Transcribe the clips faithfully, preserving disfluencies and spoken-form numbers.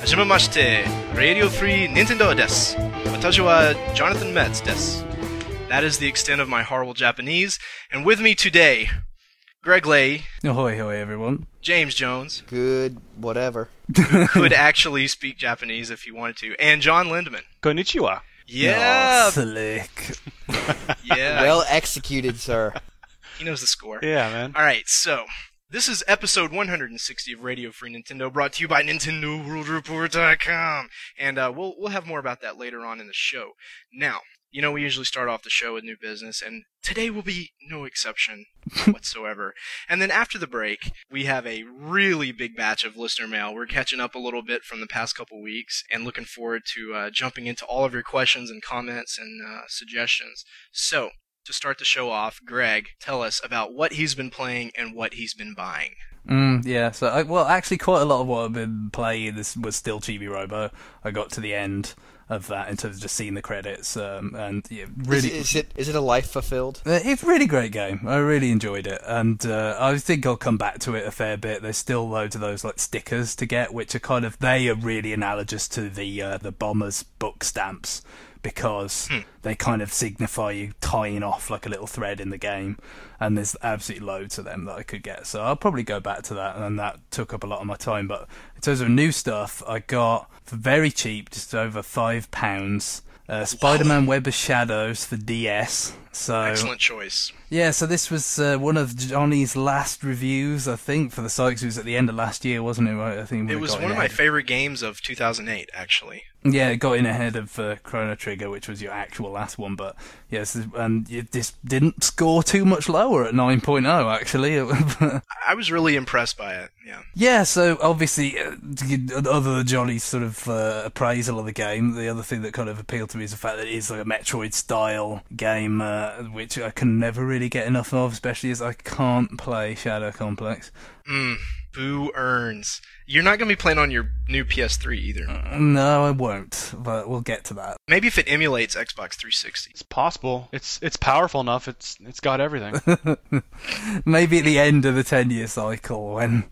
始めまして、Radio Free Nintendo です。私は Jonathan Metz です。That is the extent of my horrible Japanese. And with me today, Greg Lay. Ahoy, ahoy, everyone. James Jones. Good, whatever. Who could actually speak Japanese if he wanted to. And John Lindemann. Konnichiwa. Yeah. Oh, slick. Yeah. Well executed, sir. He knows the score. Yeah, man. All right, so this is episode one hundred sixty of Radio Free Nintendo, brought to you by Nintendo World Report dot com. And uh, we'll we'll have more about that later on in the show. Now, you know, we usually start off the show with new business, and today will be no exception whatsoever. And then after the break, we have a really big batch of listener mail. We're catching up a little bit from the past couple weeks, and looking forward to uh, jumping into all of your questions and comments and uh, suggestions. So, to start the show off, Greg, tell us about what he's been playing and what he's been buying. Mm, yeah, so, I, well, actually quite a lot of what I've been playing this was still Chibi Robo. I got to the end of that in terms of just seeing the credits, um, and yeah, really... Is, is, it, is it a life fulfilled? Uh, it's a really great game. I really enjoyed it, and uh, I think I'll come back to it a fair bit. There's still loads of those like stickers to get, which are kind of... They are really analogous to the uh, the Bombers book stamps, because hmm. they kind of signify you tying off like a little thread in the game, and there's absolutely loads of them that I could get, so I'll probably go back to that, and that took up a lot of my time. But in terms of new stuff, I got for very cheap, just over five pounds, uh, Spider-Man Web of Shadows for D S. So excellent choice. Yeah, so this was uh, one of Johnny's last reviews, I think, for the site. 'Cause it was at the end of last year, wasn't it? Right? I think it was one of my favorite games of two thousand eight, actually. Yeah, it got in ahead of uh, Chrono Trigger, which was your actual last one. But yes, and it just didn't score too much lower at nine point oh, actually. I was really impressed by it. Yeah. Yeah. So obviously, uh, other than Johnny's sort of uh, appraisal of the game, the other thing that kind of appealed to me is the fact that it is like a Metroid-style game. Uh, which I can never really get enough of, especially as I can't play Shadow Complex. Mm, boo earns. You're not going to be playing on your new P S three either. Uh, no, I won't, but we'll get to that. Maybe if it emulates Xbox three sixty. It's possible. It's it's powerful enough. It's It's got everything. Maybe at the end of the ten-year cycle, when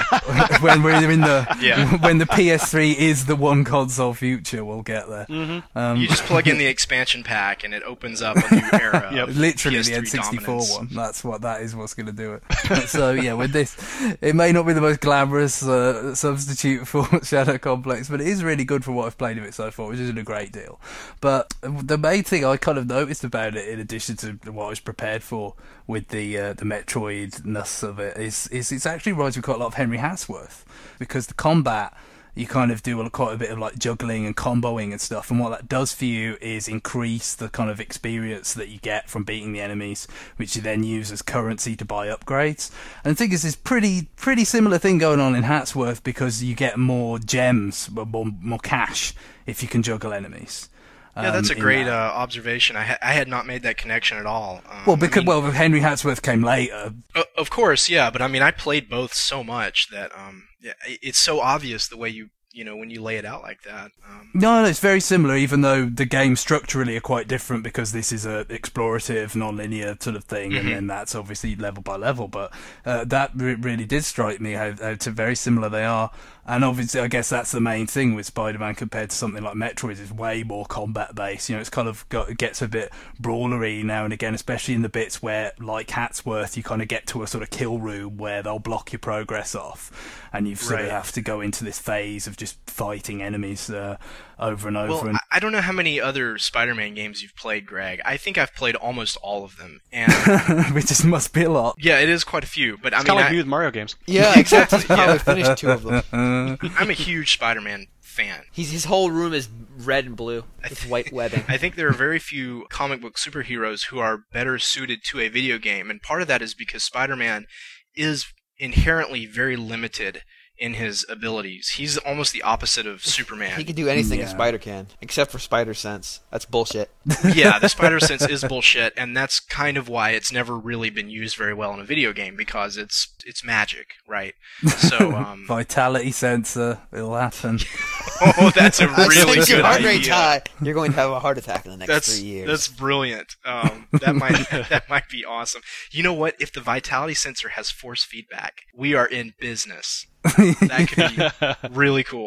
when we're in the yeah. when the P S three is the one console future, we'll get there. Mm-hmm. Um, you just plug in the expansion pack, and it opens up a new era. Yep. Literally P S three the N sixty-four dominance. one. That's what that is. What's going to do it. So yeah, with this, it may not be the most glamorous uh, substitute for Shadow Complex, but it is really good for what I've played of it so far, which isn't a great deal. But the main thing I kind of noticed about it, in addition to what I was prepared for with the uh, the Metroid-ness of it, is, is it's actually reminds me quite a lot of Henry Hatsworth, because the combat, you kind of do quite a bit of like juggling and comboing and stuff, and what that does for you is increase the kind of experience that you get from beating the enemies, which you then use as currency to buy upgrades. And I think it's this pretty pretty similar thing going on in Hatsworth, because you get more gems, more, more cash, if you can juggle enemies. Yeah, that's a um, great uh, observation. I, ha- I had not made that connection at all. Um, well, because I mean, well, Henry Hatsworth came later. Uh, of course, yeah, but I mean, I played both so much that um, yeah, it's so obvious the way you you know when you lay it out like that. Um, No, no, it's very similar, even though the games structurally are quite different, because this is a explorative, non-linear sort of thing, mm-hmm. and then that's obviously level by level. But uh, that re- really did strike me how, how to very similar they are. And obviously, I guess that's the main thing with Spider-Man compared to something like Metroid. It's way more combat-based. You know, it's kind of got, it gets a bit brawlery now and again, especially in the bits where, like Hatsworth, you kind of get to a sort of kill room where they'll block your progress off, and you sort right. of have to go into this phase of just fighting enemies uh, over and over. Well, and I don't know how many other Spider-Man games you've played, Greg. I think I've played almost all of them, and which just must be a lot. yeah, it is quite a few. But I It's mean, kind of like I, me with Mario games. Yeah, exactly. He's probably finished two of them. I'm a huge Spider-Man fan. He's, his whole room is red and blue with white webbing. I think there are very few comic book superheroes who are better suited to a video game, and part of that is because Spider-Man is inherently very limited in his abilities. He's almost the opposite of Superman. He can do anything Yeah. a spider can, except for spider sense. That's bullshit. Yeah, the spider sense is bullshit, and that's kind of why it's never really been used very well in a video game, because it's it's magic, right? So, um, Vitality sensor, it'll happen. oh, that's a I really sense your good heart idea. rate's high. You're going to have a heart attack in the next That's three years. that's brilliant. Um, that might that might be awesome. You know what? If the vitality sensor has force feedback, we are in business. That could be really cool.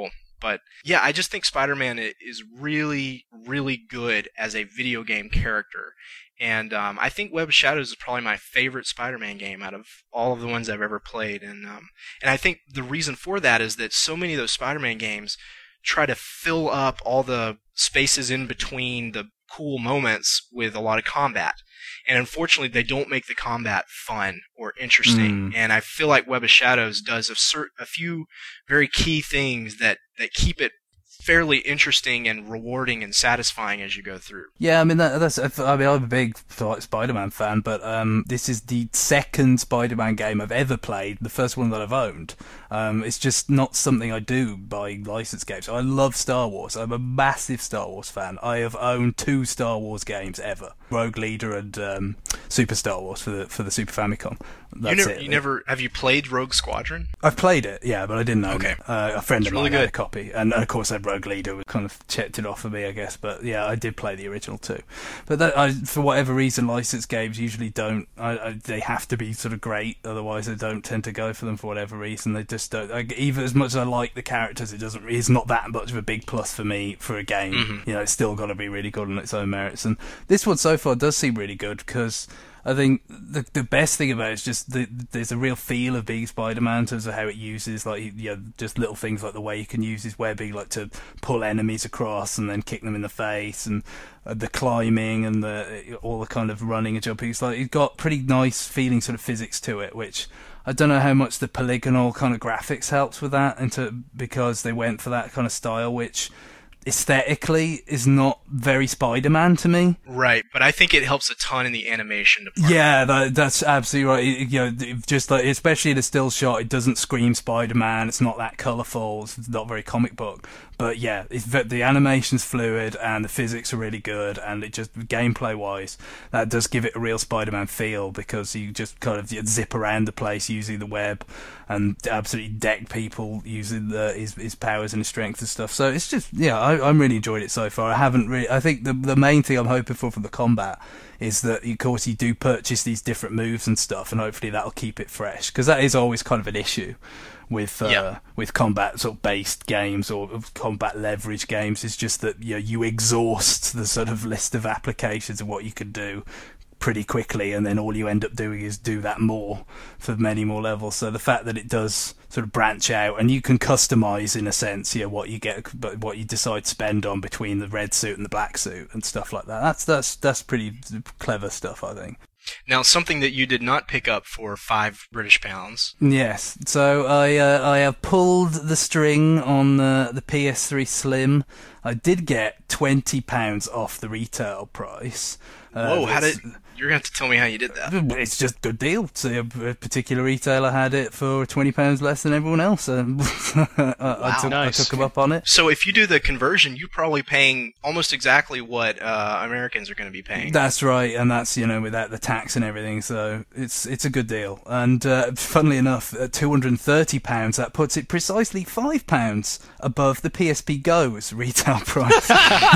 But yeah, I just think Spider-Man i- is really, really good as a video game character. And um, I think Web of Shadows is probably my favorite Spider-Man game out of all of the ones I've ever played. And um, and I think the reason for that is that so many of those Spider-Man games try to fill up all the spaces in between the cool moments with a lot of combat. And unfortunately, they don't make the combat fun or interesting. Mm. And I feel like Web of Shadows does a, cert- a few very key things that, that keep it fairly interesting and rewarding and satisfying as you go through. Yeah, I mean that, that's. I mean, I'm a big like, Spider-Man fan, but um, this is the second Spider-Man game I've ever played. The first one that I've owned. Um, it's just not something I do by licensed games. I love Star Wars. I'm a massive Star Wars fan. I have owned two Star Wars games ever: Rogue Leader and um, Super Star Wars for the for the Super Famicom. That's you never, it. you never have you played Rogue Squadron? I've played it, yeah, but I didn't own Okay. it. Uh, a friend It's of really mine had good. a copy, and of course, I Rogue Leader kind of checked it off for me, I guess. But yeah, I did play the original too. But that, I, for whatever reason, licensed games usually don't. I, I, they have to be sort of great, otherwise, I don't tend to go for them for whatever reason. They just don't. Like, even as much as I like the characters, it doesn't. It's not that much of a big plus for me for a game. Mhm. You know, it's still got to be really good on its own merits. And this one so far does seem really good because I think the the best thing about it is just the, there's a real feel of being Spider-Man in terms of how it uses, like, you know, just little things like the way you can use his webbing, like to pull enemies across and then kick them in the face, and uh, the climbing and the all the kind of running and jumping. It's like, it's got pretty nice feeling sort of physics to it, which I don't know how much the polygonal kind of graphics helps with that, into because they went for that kind of style, which aesthetically is not very Spider-Man to me. Right, but I think it helps a ton in the animation department. Yeah, that, that's absolutely right. It- you know, it- just like, especially the still shot, it doesn't scream Spider-Man. It's not that colourful. It's not very comic book. But yeah, it's ve- the animation's fluid and the physics are really good, and it just gameplay-wise, that does give it a real Spider-Man feel, because you just kind of zip around the place using the web and absolutely deck people using the, his his powers and his strength and stuff. So it's just, yeah, I, I'm really enjoyed it so far. I haven't really. I think the the main thing I'm hoping for from the combat is that, of course, you do purchase these different moves and stuff, and hopefully that'll keep it fresh, because that is always kind of an issue with uh, Yeah. with combat sort of based games or combat leverage games. Is just that, you know, you exhaust the sort of list of applications of what you could do pretty quickly, and then all you end up doing is do that more for many more levels. So the fact that it does sort of branch out, and you can customize in a sense, you know, what you get, but what you decide to spend on between the red suit and the black suit and stuff like that. That's that's that's pretty clever stuff, I think. Now, something that you did not pick up for five British pounds. Yes, so I uh, I have pulled the string on the the P S three Slim. I did get twenty pounds off the retail price. Uh, Whoa, how it's- did... You're going to have to tell me how you did that. It's just a good deal. So a a particular retailer had it for twenty pounds less than everyone else. Um, I, I, took, Nice. I took them up on it. So if you do the conversion, you're probably paying almost exactly what uh, Americans are going to be paying. That's right, and that's, you know, without the tax and everything. So it's it's a good deal. And uh, funnily enough, at two hundred and thirty pounds, that puts it precisely five pounds above the P S P Go's retail price.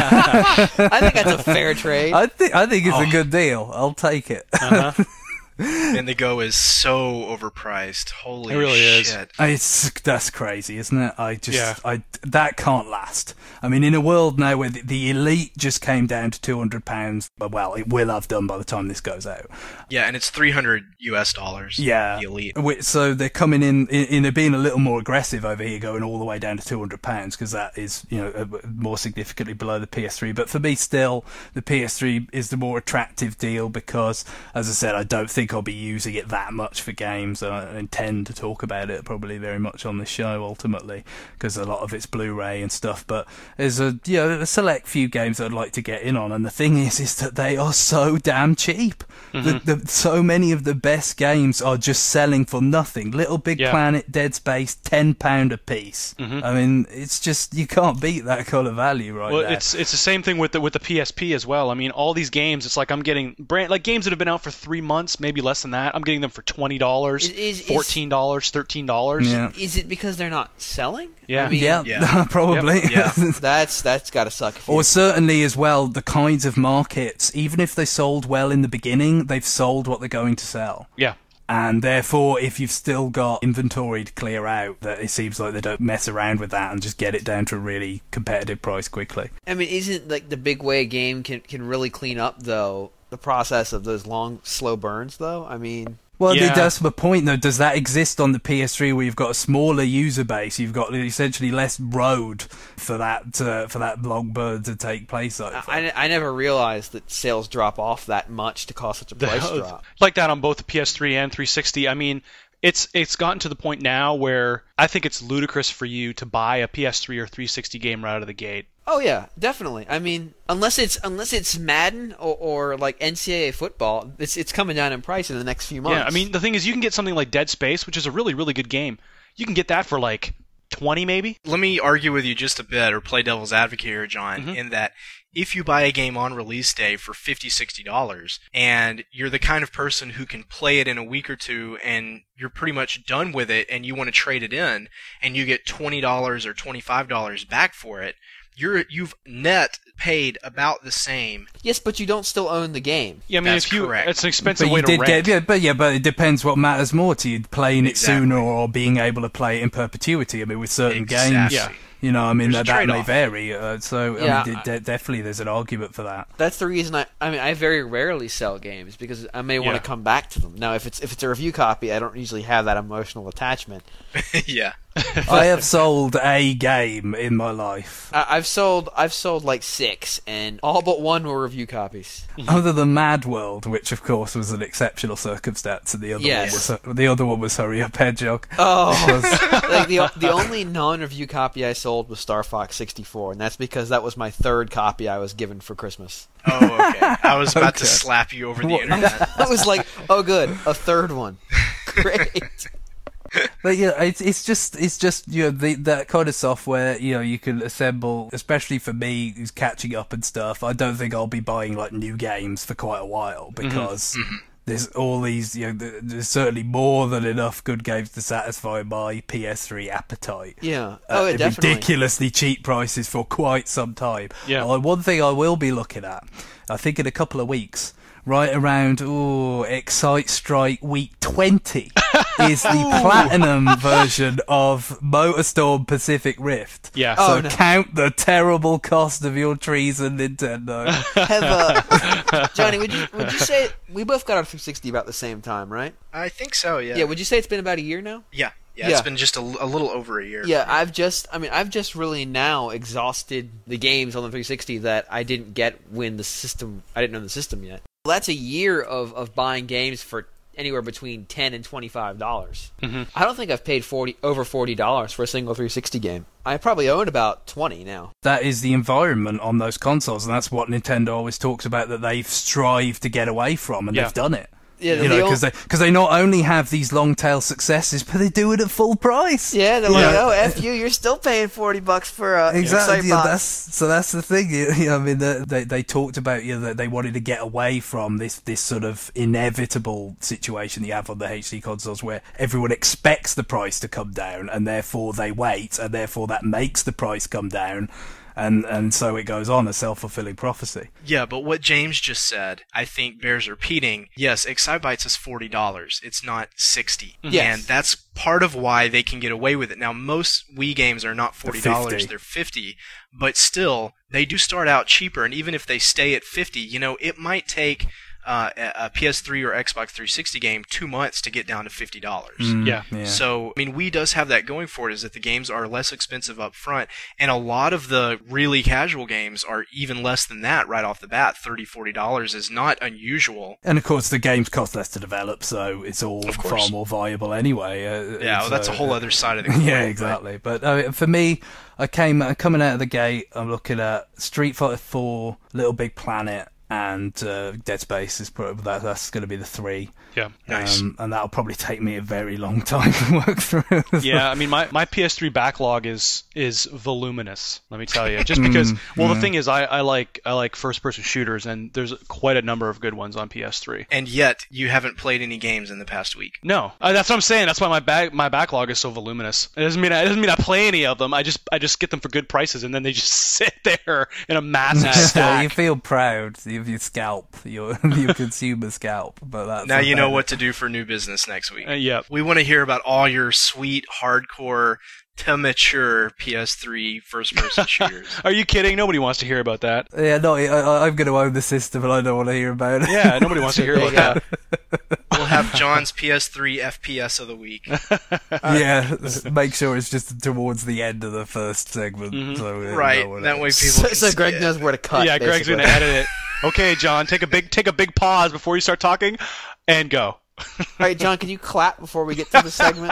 I think that's a fair trade. I think I think it's Oh. a good deal. I'll take it. Uh-huh. And the Go is so overpriced. Holy It really is. shit. It's that's crazy, isn't it? I just, Yeah. I that can't last. I mean, in a world now where the, the Elite just came down to two hundred pounds, well, it will have done by the time this goes out. Yeah, and it's three hundred U S dollars. Yeah. The Elite. Whi- So they're coming in, in, in they're being a little more aggressive over here, going all the way down to two hundred pounds, because that is, you know, uh, more significantly below the P S three. But for me, still, the P S three is the more attractive deal, because, as I said, I don't think I'll be using it that much for games. I intend to talk about it probably very much on this show ultimately, because a lot of it's Blu-ray and stuff. But there's a, you know, a select few games I'd like to get in on, and the thing is, is that they are so damn cheap. The, the, so many of the best games are just selling for nothing. Little Big Yeah. Planet, Dead Space, ten pound a piece. Mhm. I mean, it's just, you can't beat that kind of value right Well, there. it's it's the same thing with the with the P S P as well. I mean, all these games, it's like I'm getting brand like games that have been out for three months, maybe less than that. I'm getting them for twenty dollars, Is- is- is- fourteen dollars, thirteen dollars. Yeah. Is it because they're not selling? Yeah. I mean, yeah, Yeah. probably. Yep. Yeah. That's that's got to suck. If you- Or certainly as well, the kinds of markets, even if they sold well in the beginning, they've sold what they're going to sell. Yeah. And therefore, if you've still got inventory to clear out, that it seems like they don't mess around with that and just get it down to a really competitive price quickly. I mean, isn't like the big way a game can can really clean up though the process of those long, slow burns though? I mean. Well, Yeah. that's the point, though. Does that exist on the P S three, where you've got a smaller user base? You've got essentially less road for that uh, for that long burn to take place over. I, I never realized that sales drop off that much to cause such a price The- drop. like that on both the P S three and three sixty. I mean, it's it's gotten to the point now where I think it's ludicrous for you to buy a P S three or three sixty game right out of the gate. Oh yeah, definitely. I mean, unless it's unless it's Madden or, or like N C double A football, it's it's coming down in price in the next few months. Yeah, I mean, the thing is, you can get something like Dead Space, which is a really, really good game. You can get that for like twenty, maybe. Let me argue with you just a bit, or play devil's advocate here, John, Mhm. in that if you buy a game on release day for fifty dollars, sixty dollars, and you're the kind of person who can play it in a week or two, and you're pretty much done with it, and you want to trade it in, and you get twenty dollars or twenty-five dollars back for it, you're you've net paid about the same. yes, but you don't still own the game. Yeah, I mean, That's if you, correct. it's an expensive But way you to did rent. get, yeah, but yeah, but it depends what matters more to you: playing it Exactly. sooner or being able to play it in perpetuity. I mean, with certain Exactly. games, Yeah. you know, I mean, There's that, a that may trade-off. vary. Uh, so, Yeah, I mean, de- definitely, there's an argument for that. That's the reason I. I mean, I very rarely sell games because I may want Yeah. to come back to them. Now, if it's if it's a review copy, I don't usually have that emotional attachment. Yeah. I have sold a game in my life, I, I've sold I've sold like six, and all but one were review copies. other than Mad World, which of course was an exceptional circumstance, and the other Yes. one was the other one was Hurry Up Hedgehog. Oh, like the the only non-review copy I sold was Star Fox sixty-four, and that's because that was my third copy I was given for Christmas. Oh, okay. I was about to Okay. slap you over the What- internet. I was like, oh, good, a third one, great. But yeah, it's it's just it's just you know the, that kind of software you know you can assemble, especially for me who's catching up and stuff. I don't think I'll be buying like new games for quite a while because there's all these you know th- there's certainly more than enough good games to satisfy my P S three appetite. Yeah. Oh, At it definitely. ridiculously cheap prices for quite some time. Yeah. Uh, one thing I will be looking at, I think in a couple of weeks, right around ooh, Excite Strike Week twenty, is the platinum version of MotorStorm Pacific Rift. Yeah. So Oh, no. count the terrible cost of your treason, Nintendo. Have uh, Johnny, would you would you say we both got our three sixty about the same time, right? I think so, yeah. Yeah. Would you say it's been about a year now? yeah. Yeah, Yeah. it's been just a, l- a little over a year. Yeah, I've just, I mean, I've just really now exhausted the games on the three sixty that I didn't get when the system, I didn't know the system yet. Well, that's a year of, of buying games for anywhere between ten and twenty-five dollars. Mhm. I don't think I've paid forty over forty dollars for a single three sixty game. I probably own about twenty now. That is the environment on those consoles, and that's what Nintendo always talks about that they've strived to get away from, and Yeah. they've done it. Yeah, You the know, ol- because they, 'cause they not only have these long tail successes, but they do it at full price. yeah, they're like, Yeah. oh, F you, you're still paying forty bucks for uh, Exactly. Yeah, Excitebox. that's so. That's the thing. You, you know, I mean, the, they they talked about you know, that they wanted to get away from this this sort of inevitable situation you have on the H D consoles, where everyone expects the price to come down, and therefore they wait, and therefore that makes the price come down. And and so it goes on, a self-fulfilling prophecy. Yeah, but what James just said, I think bears repeating. Yes, Excitebytes is forty dollars. It's not sixty. Yes. And that's part of why they can get away with it. Now, most Wii games are not forty dollars. fifty. They're fifty. But still, they do start out cheaper. And even if they stay at fifty, you know, it might take uh, a a P S three or Xbox three sixty game two months to get down to fifty dollars. Yeah. Yeah. So, I mean, Wii does have that going for it, is that the games are less expensive up front, and a lot of the really casual games are even less than that right off the bat. thirty dollars, forty dollars is not unusual. And of course, the games cost less to develop, so it's all Of far course. more viable anyway. Uh, Yeah, well, that's a so- whole other side of the coin. Yeah, but- exactly. But uh, for me, I came uh, coming out of the gate. I'm looking at Street Fighter four, Little Big Planet, and uh, Dead Space. Is probably that, that's going to be the three. Yeah. Nice. Um, and that'll probably take me a very long time to work through. Yeah, I mean, my, my P S three backlog is is voluminous. Let me tell you, just because. Well, the thing is, I, I like I like first person shooters, and there's quite a number of good ones on P S three. And yet, you haven't played any games in the past week. No, uh, that's what I'm saying. That's why my bag my backlog is so voluminous. It doesn't mean I, it doesn't mean I play any of them. I just I just get them for good prices, and then they just sit there in a massive Well, stack. you feel proud. You of your scalp, your your consumer scalp. But that's Now you know about what to do for new business next week. Uh, yep. We want to hear about all your sweet, hardcore, to mature P S three first-person shooters. Are you kidding? Nobody wants to hear about that. it. Yeah, no, I, I, I'm going to own the system, and I don't want to hear about it. Yeah, nobody wants to hear about that. We'll have John's P S three F P S of the week. Yeah, make sure it's just towards the end of the first segment. Mm-hmm. So we Right, know what that it way is. people So, can so Greg skip. knows where to cut. Yeah, Greg's basically. gonna edit it. Okay, John, take a big take a big pause before you start talking, and go. All right, John, can you clap before we get to the segment?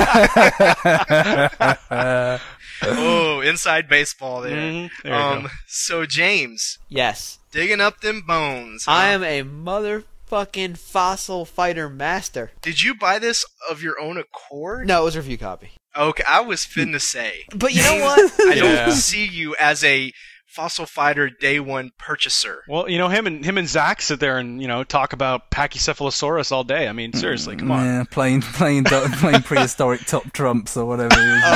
Oh, inside baseball there. Mhm, there you um, go. So, James, Yes. digging up them bones. huh? I am a motherfucking fossil fighter master. Did you buy this of your own accord? No, it was a review copy. Okay, I was finna say. But you know what? I Yeah. don't see you as a Fossil Fighter Day One purchaser. Well, you know him and him and Zach sit there and you know talk about Pachycephalosaurus all day. I mean, seriously, come on. Yeah, playing playing playing prehistoric top trumps or whatever. It is.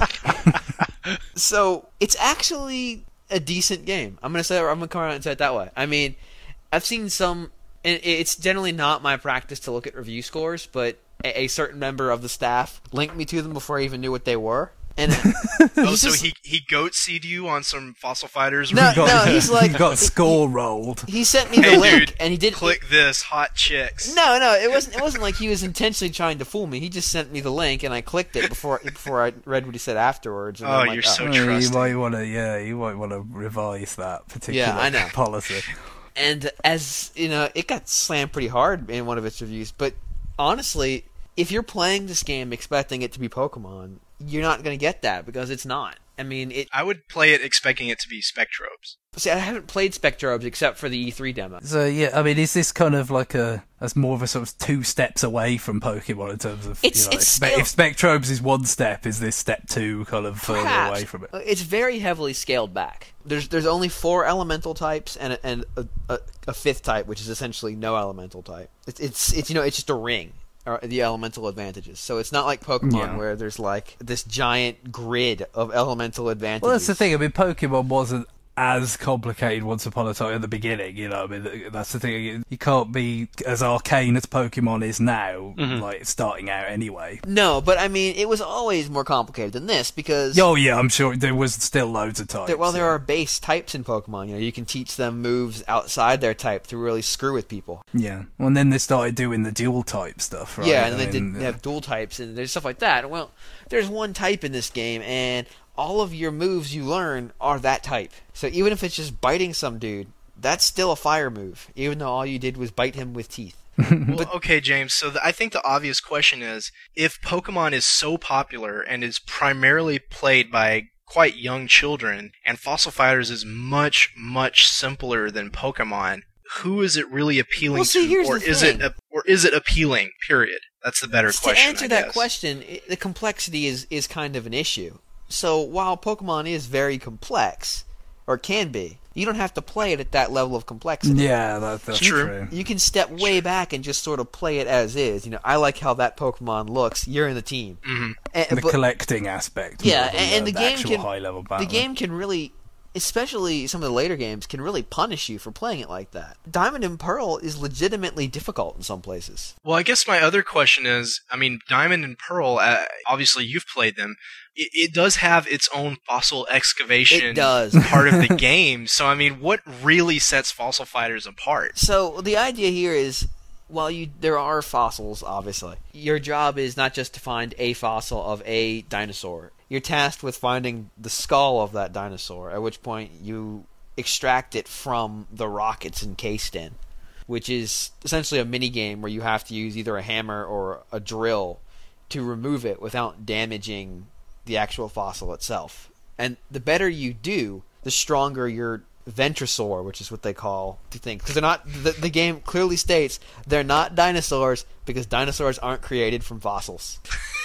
Uh, so it's actually a decent game. I'm gonna say I'm gonna come around and say it that way. I mean, I've seen some, and it's generally not my practice to look at review scores, but a, a certain member of the staff linked me to them before I even knew what they were. And Oh, he's so just- he he goat seed you on some Fossil Fighters? No, You got- no, he's like- you got he- score rolled. he sent me the Hey, link, dude, and he did click this, hot chicks. No, no, it wasn't. It wasn't like he was intentionally trying to fool me. He just sent me the link, and I clicked it before before I read what he said afterwards. And Oh, I'm like, you're so Oh, you trusting. might want to, yeah, you might want to revise that particular Yeah, I know. policy. And as you know, it got slammed pretty hard in one of its reviews. But honestly, if you're playing this game expecting it to be Pokemon, you're not going to get that because it's not. I mean, it. I would play it expecting it to be Spectrobes. See, I haven't played Spectrobes except for the E three demo. So yeah, I mean, is this kind of like a that's more of a sort of two steps away from Pokemon in terms of It's- you know, it's spe- still- if Spectrobes is one step, is this step two kind of further Perhaps. away from it? It's very heavily scaled back. There's there's only four elemental types and a, and a, a, a fifth type, which is essentially no elemental type. It's it's it's you know it's just a ring. Or the elemental advantages. So it's not like Pokemon Yeah. where there's like this giant grid of elemental advantages. Well, that's the thing. I mean, Pokemon wasn't as complicated once upon a time at the beginning. You know, I mean, th- that's the thing. You can't be as arcane as Pokemon is now, Mhm. like starting out anyway. No, but I mean, it was always more complicated than this because Oh yeah, I'm sure there was still loads of types. there, well, there yeah. are base types in Pokemon. You know, you can teach them moves outside their type to really screw with people. Yeah, well, and then they started doing the dual type stuff, right? Yeah, I and they mean, did they have dual types and there's stuff like that. Well, there's one type in this game, and all of your moves you learn are that type. So even if it's just biting some dude, that's still a fire move, even though all you did was bite him with teeth. Well, okay, James. So the, I think the obvious question is, if Pokemon is so popular and is primarily played by quite young children, and Fossil Fighters is much, much simpler than Pokemon, who is it really appealing Well, see, to, here's or the is thing. it, or is it appealing? Period. That's the better To question. answer I that guess. question, i the complexity is, is kind of an issue. So while Pokemon is very complex, or can be, you don't have to play it at that level of complexity. yeah, that, that's True. true. You can step way back and just sort of play it as is. You know, I like how that Pokemon looks. You're in the team. Mhm. And- The but collecting aspect, Yeah, more than and- and the game actual can- high level the battle. game can really, especially some of the later games, can really punish you for playing it like that. Diamond and Pearl is legitimately difficult in some places. Well, I guess my other question is, I mean, Diamond and Pearl, uh, obviously you've played them. It, it does have its own fossil excavation It does. part of the game. So, I mean, what really sets Fossil Fighters apart? So the idea here is, while you there are fossils, obviously, your job is not just to find a fossil of a dinosaur. You're tasked with finding the skull of that dinosaur, at which point you extract it from the rock it's encased in, which is essentially a mini game where you have to use either a hammer or a drill to remove it without damaging the actual fossil itself. And the better you do, the stronger your Ventrosaur, which is what they call the thing, because they're not. The, the game clearly states they're not dinosaurs because dinosaurs aren't created from fossils.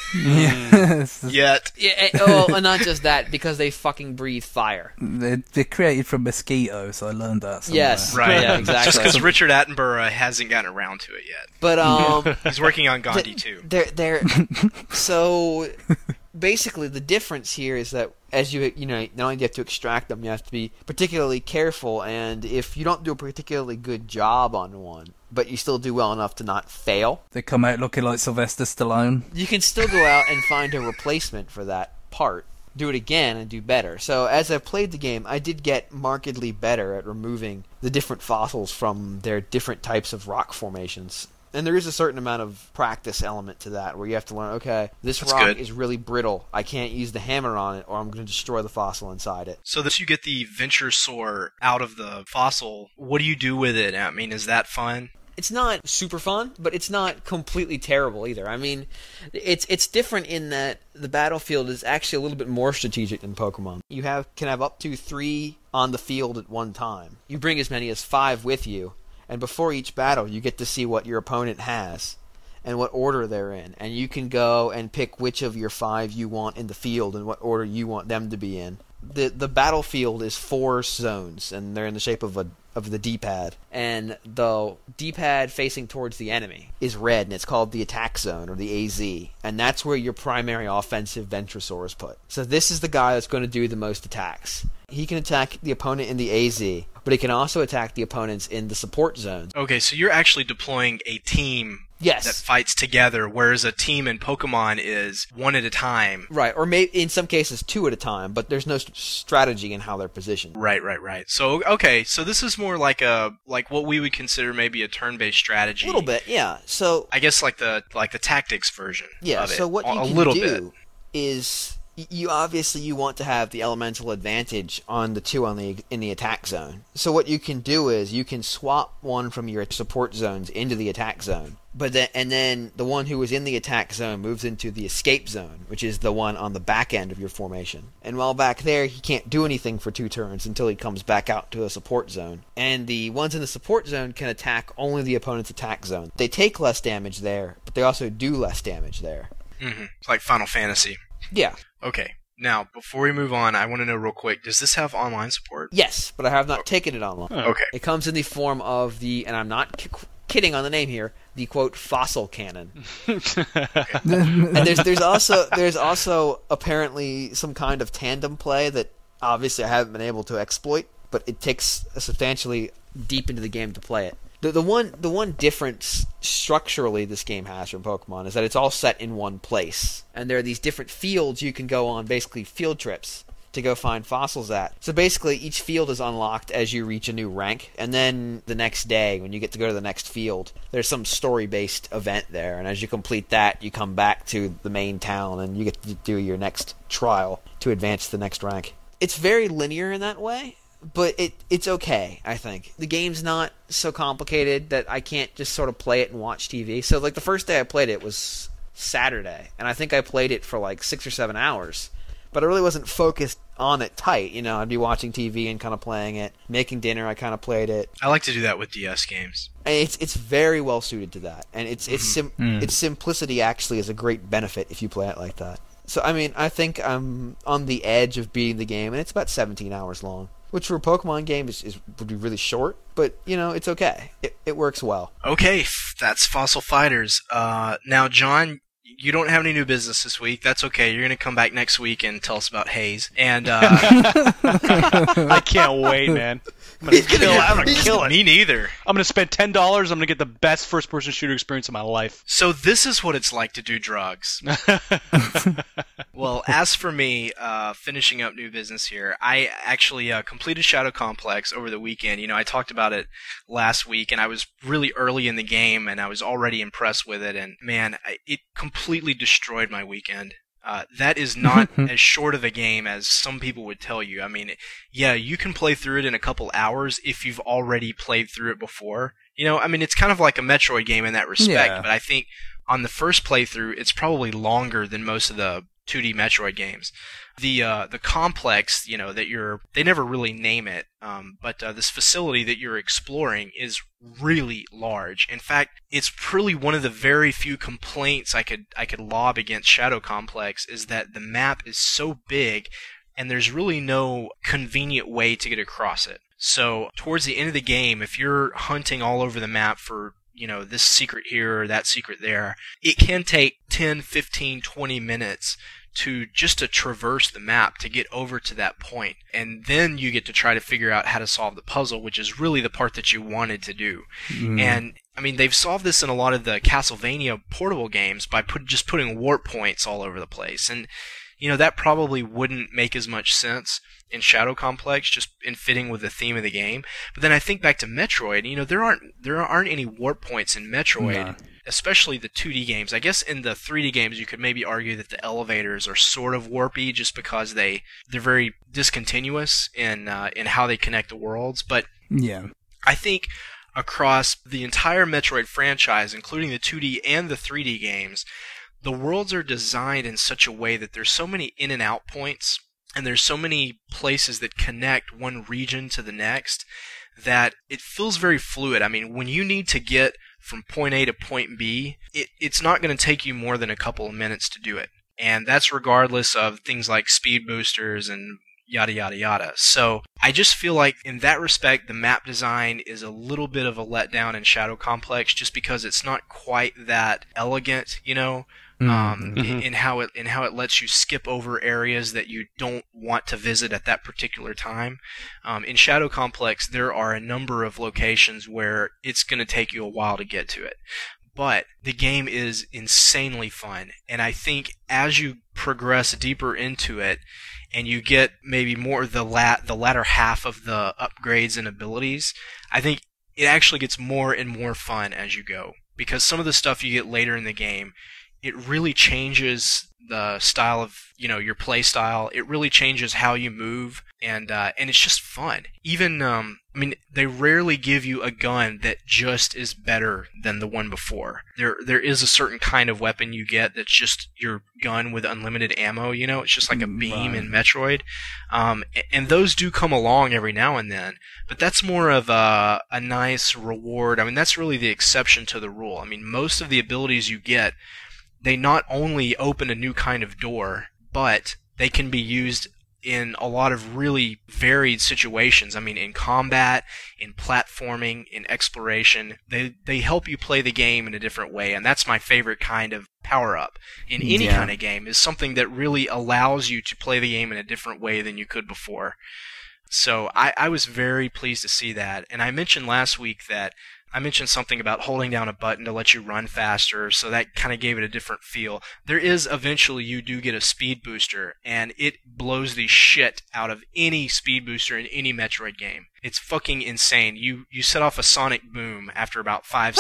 Yes. Yet. Yeah, and, oh, and not just that, because they fucking breathe fire. They're, they're created from mosquitoes. I learned that somewhere. Yes. Right. Yeah, exactly. Just because Richard Attenborough hasn't gotten around to it yet. But um, He's working on Gandhi too. they're they're so basically, the difference here is that as you you know, not only do you have to extract them, you have to be particularly careful, and if you don't do a particularly good job on one, but you still do well enough to not fail, They come out looking like Sylvester Stallone. you can still go out and find a replacement for that part. Do it again and do better. So as I played the game, I did get markedly better at removing the different fossils from their different types of rock formations. And there is a certain amount of practice element to that, where you have to learn, okay, this That's rock good. is really brittle. I can't use the hammer on it, or I'm going to destroy the fossil inside it. So that you get the Venturesaur out of the fossil, what do you do with it? I mean, is that fun? It's not super fun, but it's not completely terrible either. I mean, it's it's different in that the battlefield is actually a little bit more strategic than Pokemon. You have can have up to three on the field at one time. You bring as many as five with you, and before each battle, you get to see what your opponent has and what order they're in, and you can go and pick which of your five you want in the field and what order you want them to be in. The the battlefield is four zones, and they're in the shape of a of the D-pad, and the D-pad facing towards the enemy is red, and it's called the attack zone, or the A Z, and that's where your primary offensive Venturesaur is put. So this is the guy that's going to do the most attacks. He can attack the opponent in the A Z, but he can also attack the opponents in the support zone. Okay, so you're actually deploying a team Yes. that fights together, whereas a team in Pokemon is one at a time. Right, or maybe in some cases two at a time, but there's no st- strategy in how they're positioned. Right, right, right. So okay, so this is more like a like what we would consider maybe a turn-based strategy. A little bit, yeah. So I guess like the like the tactics version. Yeah, of it. so what a, you a can little do bit. is y- you obviously you want to have the elemental advantage on the two on the in the attack zone. So what you can do is you can swap one from your support zones into the attack zone. But then and then the one who is in the attack zone moves into the escape zone, which is the one on the back end of your formation. And while back there, he can't do anything for two turns until he comes back out to a support zone. And the ones in the support zone can attack only the opponent's attack zone. They take less damage there, but they also do less damage there. Mm-hmm. It's like Final Fantasy. Yeah. Okay. Now, before we move on, I want to know real quick, does this have online support? Yes, but I have not taken it online. Okay. It comes in the form of the, and I'm not k- kidding on the name here, the quote fossil cannon. And there's there's also there's also apparently some kind of tandem play that obviously I haven't been able to exploit, but it takes substantially deep into the game to play it. The the one the one difference structurally this game has from Pokemon is that it's all set in one place, and there are these different fields you can go on, basically field trips, to go find fossils at. So basically each field is unlocked as you reach a new rank, and then the next day when you get to go to the next field, there's some story-based event there, and as you complete that, you come back to the main town and you get to do your next trial to advance to the next rank. It's very linear in that way, but it it's okay, I think. The game's not so complicated that I can't just sort of play it and watch T V. So like the first day I played it was Saturday, and I think I played it for like six or seven hours. But I really wasn't focused on it tight. You know, I'd be watching T V and kind of playing it. Making dinner, I kind of played it. I like to do that with D S games. And it's it's very well suited to that. And it's it's sim- Mm. its simplicity actually is a great benefit if you play it like that. So I mean, I think I'm on the edge of beating the game, and it's about seventeen hours long, which for a Pokemon game is, is would be really short. But you know, it's okay. It it works well. Okay, f- that's Fossil Fighters. Uh, now, John, you don't have any new business this week. That's okay. You're going to come back next week and tell us about Haze. And uh, I can't wait, man. I'm gonna kill it. I'm gonna kill it. Me neither. I'm gonna spend ten dollars. I'm gonna get the best first-person shooter experience of my life. So this is what it's like to do drugs. Well, as for me, uh, finishing up new business here, I actually uh, completed Shadow Complex over the weekend. You know, I talked about it last week, and I was really early in the game, and I was already impressed with it. And man, I, it completely destroyed my weekend. Uh, that is not as short of a game as some people would tell you. I mean, yeah, you can play through it in a couple hours if you've already played through it before. You know, I mean, it's kind of like a Metroid game in that respect, Yeah. but I think on the first playthrough, it's probably longer than most of the two D Metroid games. The uh, the complex, you know, that you're, they never really name it, um, but uh, this facility that you're exploring is really large. In fact, it's really one of the very few complaints I could I could lob against Shadow Complex is that the map is so big, and there's really no convenient way to get across it. So towards the end of the game, if you're hunting all over the map for you know, this secret here or that secret there. It can take ten, fifteen, twenty minutes to just to traverse the map to get over to that point. And then you get to try to figure out how to solve the puzzle, which is really the part that you wanted to do. Mm. And, I mean, they've solved this in a lot of the Castlevania portable games by put, just putting warp points all over the place. And, you know, that probably wouldn't make as much sense in Shadow Complex, just in fitting with the theme of the game. But then I think back to Metroid, you know, there aren't there aren't any warp points in Metroid, no. Especially the two D games. I guess in the three D games you could maybe argue that the elevators are sort of warpy just because they they're very discontinuous in uh, in how they connect the worlds. But yeah, I think across the entire Metroid franchise, including the two D and the three D games, the worlds are designed in such a way that there's so many in and out points, and there's so many places that connect one region to the next that it feels very fluid. I mean, when you need to get from point A to point B, it, it's not going to take you more than a couple of minutes to do it. And that's regardless of things like speed boosters and yada yada yada. So I just feel like in that respect, the map design is a little bit of a letdown in Shadow Complex just because it's not quite that elegant, you know. Um, mm-hmm. in, in how it in how it lets you skip over areas that you don't want to visit at that particular time. Um, in Shadow Complex, there are a number of locations where it's going to take you a while to get to it, but the game is insanely fun. And I think as you progress deeper into it, and you get maybe more the lat the latter half of the upgrades and abilities, I think it actually gets more and more fun as you go, because some of the stuff you get later in the game, it really changes the style of, you know, your play style. It really changes how you move, and uh, and it's just fun. Even, um, I mean, they rarely give you a gun that just is better than the one before. There there is a certain kind of weapon you get that's just your gun with unlimited ammo, you know? It's just like a beam right. in Metroid. Um, and those do come along every now and then, but that's more of a, a nice reward. I mean, that's really the exception to the rule. I mean, most of the abilities you get, they not only open a new kind of door, but they can be used in a lot of really varied situations. I mean, in combat, in platforming, in exploration. They they help you play the game in a different way, and that's my favorite kind of power-up in any yeah. kind of game, is something that really allows you to play the game in a different way than you could before. So I, I was very pleased to see that. And I mentioned last week that I mentioned something about holding down a button to let you run faster, so that kind of gave it a different feel. There is eventually you do get a speed booster, and it blows the shit out of any speed booster in any Metroid game. It's fucking insane. You you set off a sonic boom after about five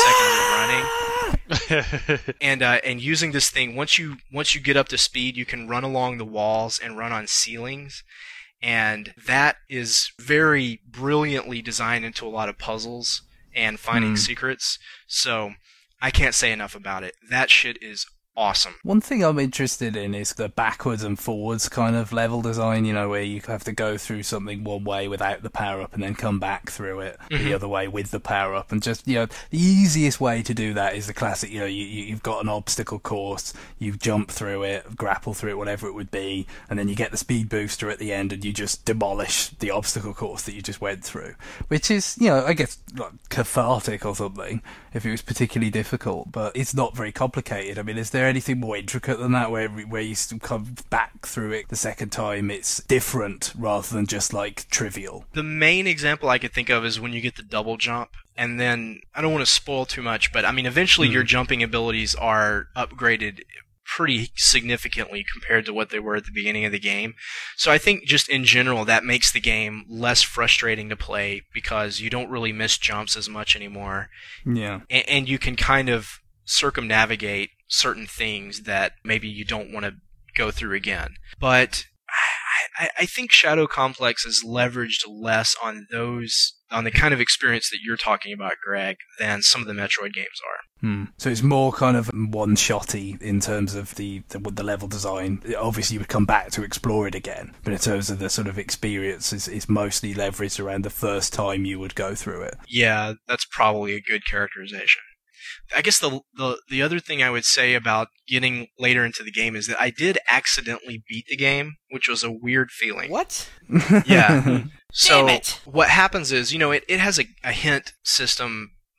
seconds of running, and uh, and using this thing, once you once you get up to speed, you can run along the walls and run on ceilings. And that is very brilliantly designed into a lot of puzzles and finding mm. secrets. So I can't say enough about it. That shit is awesome. One thing I'm interested in is the backwards and forwards kind of level design, you know, where you have to go through something one way without the power-up and then come back through it mm-hmm. the other way with the power-up. And just, you know, the easiest way to do that is the classic, you know, you, you've got an obstacle course, you jump through it, grapple through it, whatever it would be, and then you get the speed booster at the end and you just demolish the obstacle course that you just went through. Which is, you know, I guess, like, cathartic or something, if it was particularly difficult, but it's not very complicated. I mean, is there anything more intricate than that, where where you come back through it the second time it's different rather than just like trivial? The main example I could think of is when you get the double jump, and then I don't want to spoil too much, but I mean eventually mm. your jumping abilities are upgraded pretty significantly compared to what they were at the beginning of the game. So I think just in general that makes the game less frustrating to play because you don't really miss jumps as much anymore. Yeah. And, and you can kind of circumnavigate certain things that maybe you don't want to go through again. But I, I think Shadow Complex is leveraged less on those, on the kind of experience that you're talking about, Greg, than some of the Metroid games are. Hmm. So it's more kind of one-shotty in terms of the, the the level design. Obviously, you would come back to explore it again, but in terms of the sort of experience, it's, it's mostly leveraged around the first time you would go through it. Yeah, that's probably a good characterization. I guess the, the the other thing I would say about getting later into the game is that I did accidentally beat the game, which was a weird feeling. What? Yeah. So Damn it. What happens is, you know, it, it has a, a hint system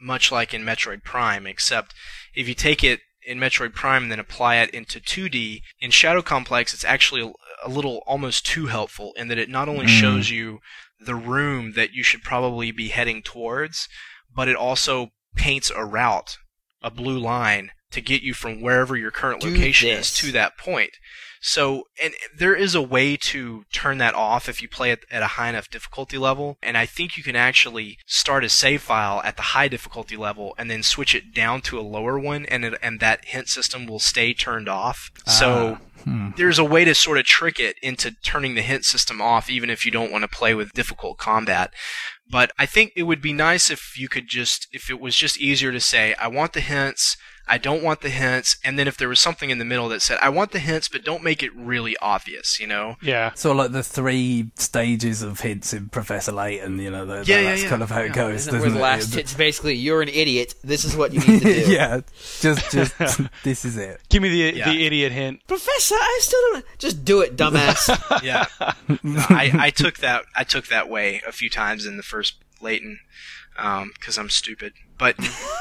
much like in Metroid Prime, except if you take it in Metroid Prime and then apply it into two D, in Shadow Complex it's actually a, a little almost too helpful in that it not only Mm. shows you the room that you should probably be heading towards, but it also paints a route, a blue line, to get you from wherever your current Do location this. is to that point. So, and there is a way to turn that off if you play it at a high enough difficulty level, and I think you can actually start a save file at the high difficulty level and then switch it down to a lower one, and it, and that hint system will stay turned off. So, Hmm. there's a way to sort of trick it into turning the hint system off, even if you don't want to play with difficult combat. But I think it would be nice if you could just, if it was just easier to say, I want the hints, I don't want the hints, and then if there was something in the middle that said, I want the hints, but don't make it really obvious, you know? Yeah. Sort of like the three stages of hints in Professor Layton, you know, the, Yeah, yeah, that's yeah. kind of how it Yeah, goes, isn't it, doesn't where the it? last Yeah, hit's basically, you're an idiot. This is what you need to do. yeah, just, just, this is it. Give me the Yeah. the idiot hint. Professor, I still don't. Just do it, dumbass. Yeah. I, I took that, I took that way a few times in the first Layton, um, cause I'm stupid. But,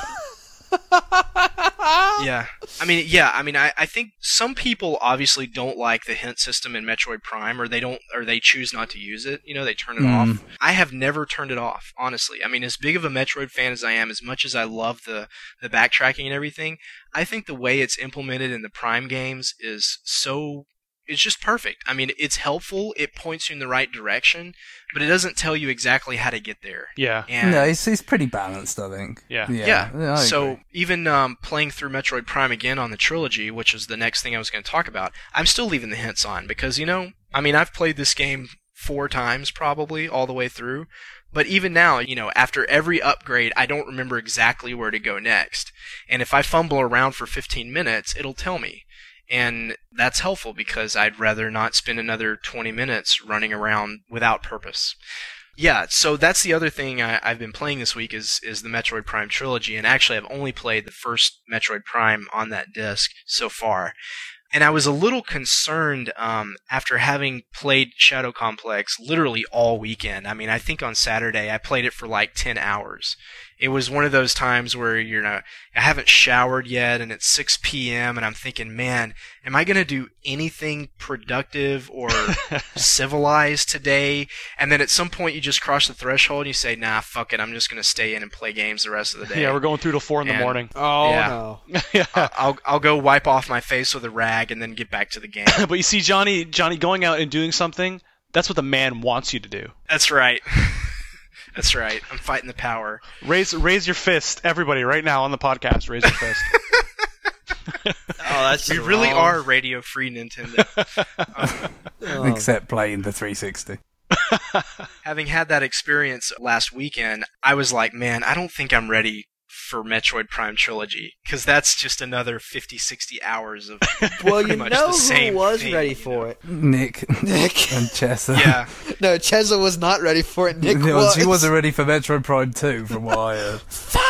yeah. I mean, yeah, I mean, I, I think some people obviously don't like the hint system in Metroid Prime, or they don't, or they choose not to use it. You know, they turn it Mm. off. I have never turned it off, honestly. I mean, as big of a Metroid fan as I am, as much as I love the, the backtracking and everything, I think the way it's implemented in the Prime games is so, it's just perfect. I mean, it's helpful, it points you in the right direction, but it doesn't tell you exactly how to get there. Yeah. And No, it's, it's pretty balanced, I think. Yeah. yeah. I So agree. even um, playing through Metroid Prime again on the trilogy, which is the next thing I was going to talk about, I'm still leaving the hints on because, you know, I mean, I've played this game four times probably all the way through. But even now, you know, after every upgrade, I don't remember exactly where to go next. And if I fumble around for fifteen minutes, it'll tell me. And that's helpful because I'd rather not spend another twenty minutes running around without purpose. Yeah, so that's the other thing I, I've been playing this week is is the Metroid Prime trilogy, and actually I've only played the first Metroid Prime on that disc so far. And I was a little concerned um, after having played Shadow Complex literally all weekend. I mean, I think on Saturday I played it for like ten hours. It was one of those times where you're not, I haven't showered yet and it's six p.m. and I'm thinking, man, am I going to do anything productive or civilized today? And then at some point you just cross the threshold and you say, nah, fuck it, I'm just going to stay in and play games the rest of the day. Yeah, we're going through till four in the And- morning. Oh Yeah. no. Yeah. I- I'll I'll go wipe off my face with a rag and then get back to the game. But you see, Johnny, Johnny, going out and doing something, that's what the man wants you to do. That's right. That's right. I'm fighting the power. Raise raise your fist, everybody, right now on the podcast. Raise your fist. Oh, that's We just really wrong. are Radio Free Nintendo. Um, Oh. Except playing the three sixty. having had that experience last weekend, I was like, man, I don't think I'm ready for Metroid Prime Trilogy, because that's just another fifty, sixty hours of Well, pretty you much know the who same was thing, ready you for know? it. Nick Nick. and Chessa. Yeah. No, Cheza was not ready for it. Nick No, was. she wasn't ready for Metroid Prime two, from what I heard.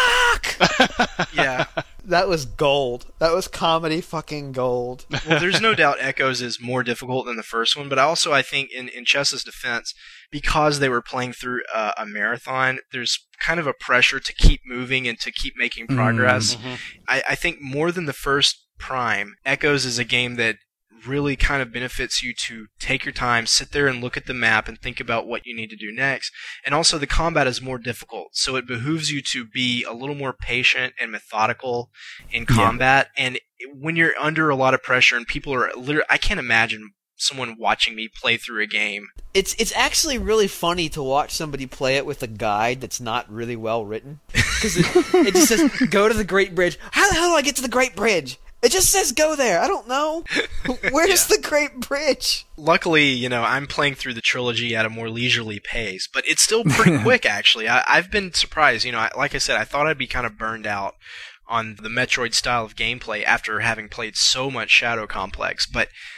Fuck! Yeah. That was gold. That was comedy fucking gold. Well, there's no doubt Echoes is more difficult than the first one, but also I think in, in Chess's defense, because they were playing through uh, a marathon, there's kind of a pressure to keep moving and to keep making progress. Mhm. I, I think more than the first Prime, Echoes is a game that really kind of benefits you to take your time, sit there and look at the map and think about what you need to do next. And also the combat is more difficult, so it behooves you to be a little more patient and methodical in Yeah. combat. And when you're under a lot of pressure and people are literally, I can't imagine someone watching me play through a game. It's it's actually really funny to watch somebody play it with a guide that's not really well written, because it, it just says go to the Great Bridge. How the hell do I get to the Great Bridge? It just says go there. I don't know. Where's Yeah. the Great Bridge? Luckily, you know, I'm playing through the trilogy at a more leisurely pace, but it's still pretty quick, actually. I, I've been surprised. You know, I, like I said, I thought I'd be kind of burned out on the Metroid style of gameplay after having played so much Shadow Complex, but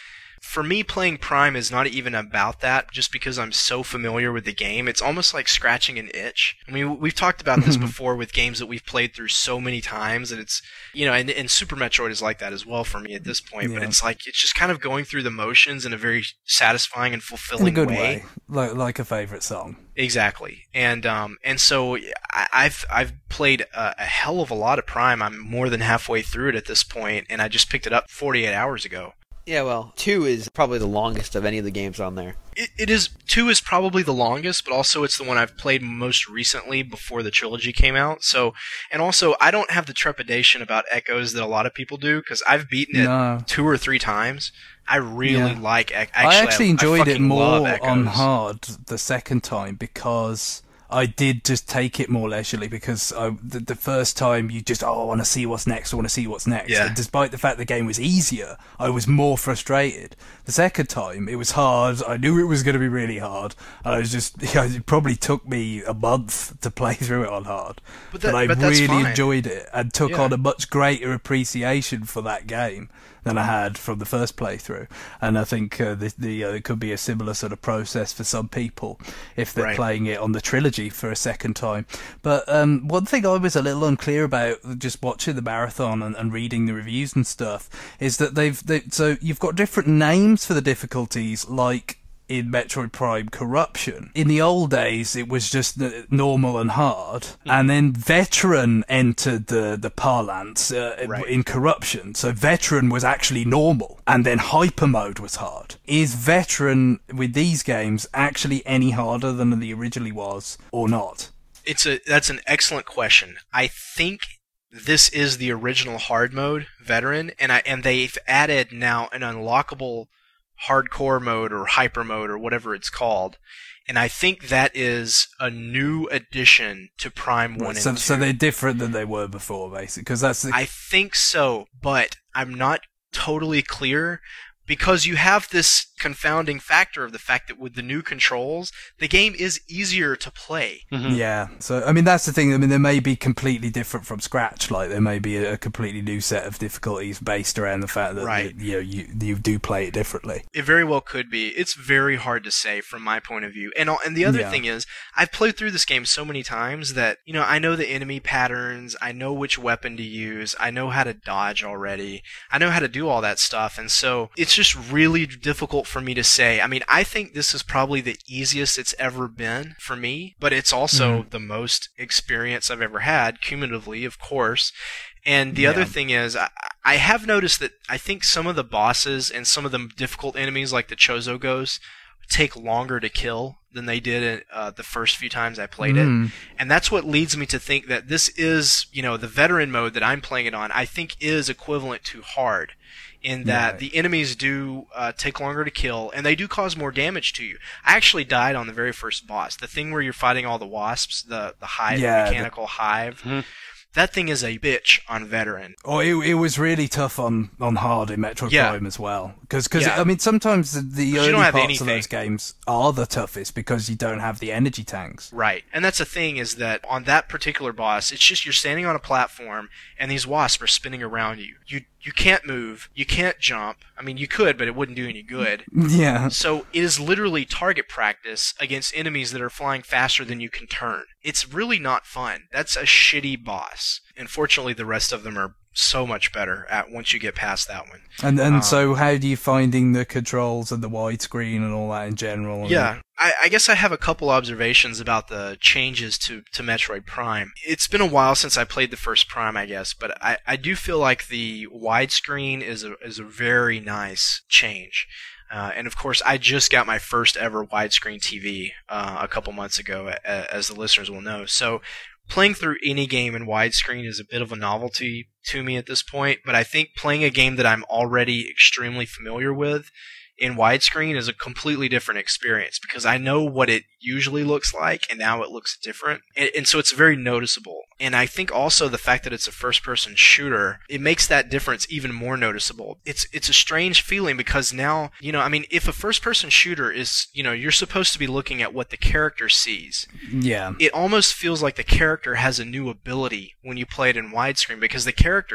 for me, playing Prime is not even about that, just because I'm so familiar with the game. It's almost like scratching an itch. I mean, we've talked about this before with games that we've played through so many times, and it's, you know, and, and Super Metroid is like that as well for me at this point, yeah. But it's like, it's just kind of going through the motions in a very satisfying and fulfilling in a good way. way. Like, like a favorite song. Exactly. And, um, and so I, I've, I've played a, a hell of a lot of Prime. I'm more than halfway through it at this point, and I just picked it up forty-eight hours ago. Yeah, well, two is probably the longest of any of the games on there. It, it is. Two is probably the longest, but also it's the one I've played most recently before the trilogy came out. So, and also I don't have the trepidation about Echoes that a lot of people do, because I've beaten it no. two or three times. I really yeah. like. Actually, I actually I, enjoyed I it more Echoes. on hard the second time, because I did just take it more leisurely, because I, the, the first time you just, oh, I want to see what's next, I want to see what's next. Yeah. And despite the fact the game was easier, I was more frustrated. The second time, it was hard. I knew it was going to be really hard. And I was just, you know, it probably took me a month to play through it on hard. But, that, but I but that's really fine. enjoyed it and took Yeah. on a much greater appreciation for that game than I had from the first playthrough. And I think uh, the, the, uh, it could be a similar sort of process for some people if they're Right. playing it on the trilogy for a second time. But um, one thing I was a little unclear about just watching the marathon and, and reading the reviews and stuff is that they've they, so you've got different names for the difficulties, like in Metroid Prime Corruption. In the old days, it was just the normal and hard, mm-hmm. and then Veteran entered the, the parlance uh, right. in Corruption. So Veteran was actually normal, and then Hyper Mode was hard. Is Veteran, with these games, actually any harder than the originally was, or not? It's a That's an excellent question. I think this is the original hard mode, Veteran, and I and they've added now an unlockable hardcore mode or hyper mode or whatever it's called, and I think that is a new addition to Prime one right, so, and two. So they're different than they were before, basically, because that's the... I think so, but I'm not totally clear, because you have this confounding factor of the fact that with the new controls, the game is easier to play. Mm-hmm. Yeah, so I mean that's the thing. I mean they may be completely different from scratch. Like there may be a, a completely new set of difficulties based around the fact that right. you know you you do play it differently. It very well could be. It's very hard to say from my point of view. And and the other yeah. thing is, I've played through this game so many times that you know I know the enemy patterns. I know which weapon to use. I know how to dodge already. I know how to do all that stuff. And so it's just really difficult for me to say. I mean, I think this is probably the easiest it's ever been for me, but it's also mm. the most experience I've ever had, cumulatively, of course. And the yeah. other thing is, I, I have noticed that I think some of the bosses and some of the difficult enemies, like the Chozo Ghosts, take longer to kill than they did uh, the first few times I played mm. it. And that's what leads me to think that this is, you know, the veteran mode that I'm playing it on, I think is equivalent to hard, in that right. the enemies do uh, take longer to kill, and they do cause more damage to you. I actually died on the very first boss, the thing where you're fighting all the wasps, the, the hive, yeah, the mechanical the... hive. Mm-hmm. That thing is a bitch on Veteran. Oh, it, it was really tough on, on hard in Metroid yeah. Prime as well. Because, cause, yeah. I mean, sometimes the, the early parts anything. of those games are the toughest because you don't have the energy tanks. Right. And that's the thing, is that on that particular boss, it's just you're standing on a platform, and these wasps are spinning around you. You you can't move. You can't jump. I mean, you could, but it wouldn't do any good. Yeah. So it is literally target practice against enemies that are flying faster than you can turn. It's really not fun. That's a shitty boss. Unfortunately, the rest of them are so much better at once you get past that one. And and um, so how do you finding the controls and the widescreen and all that in general? Yeah, I, I guess I have a couple observations about the changes to, to Metroid Prime. It's been a while since I played the first Prime, I guess, but I, I do feel like the widescreen is a is a very nice change. Uh, and of course, I just got my first ever widescreen T V uh, a couple months ago, as the listeners will know. So playing through any game in widescreen is a bit of a novelty to me at this point, but I think playing a game that I'm already extremely familiar with in widescreen is a completely different experience, because I know what it usually looks like, and now it looks different. And, and so it's very noticeable. And I think also the fact that it's a first-person shooter, it makes that difference even more noticeable. It's it's a strange feeling, because now, you know, I mean, if a first-person shooter is, you know, you're supposed to be looking at what the character sees. Yeah. It almost feels like the character has a new ability when you play it in widescreen, because the character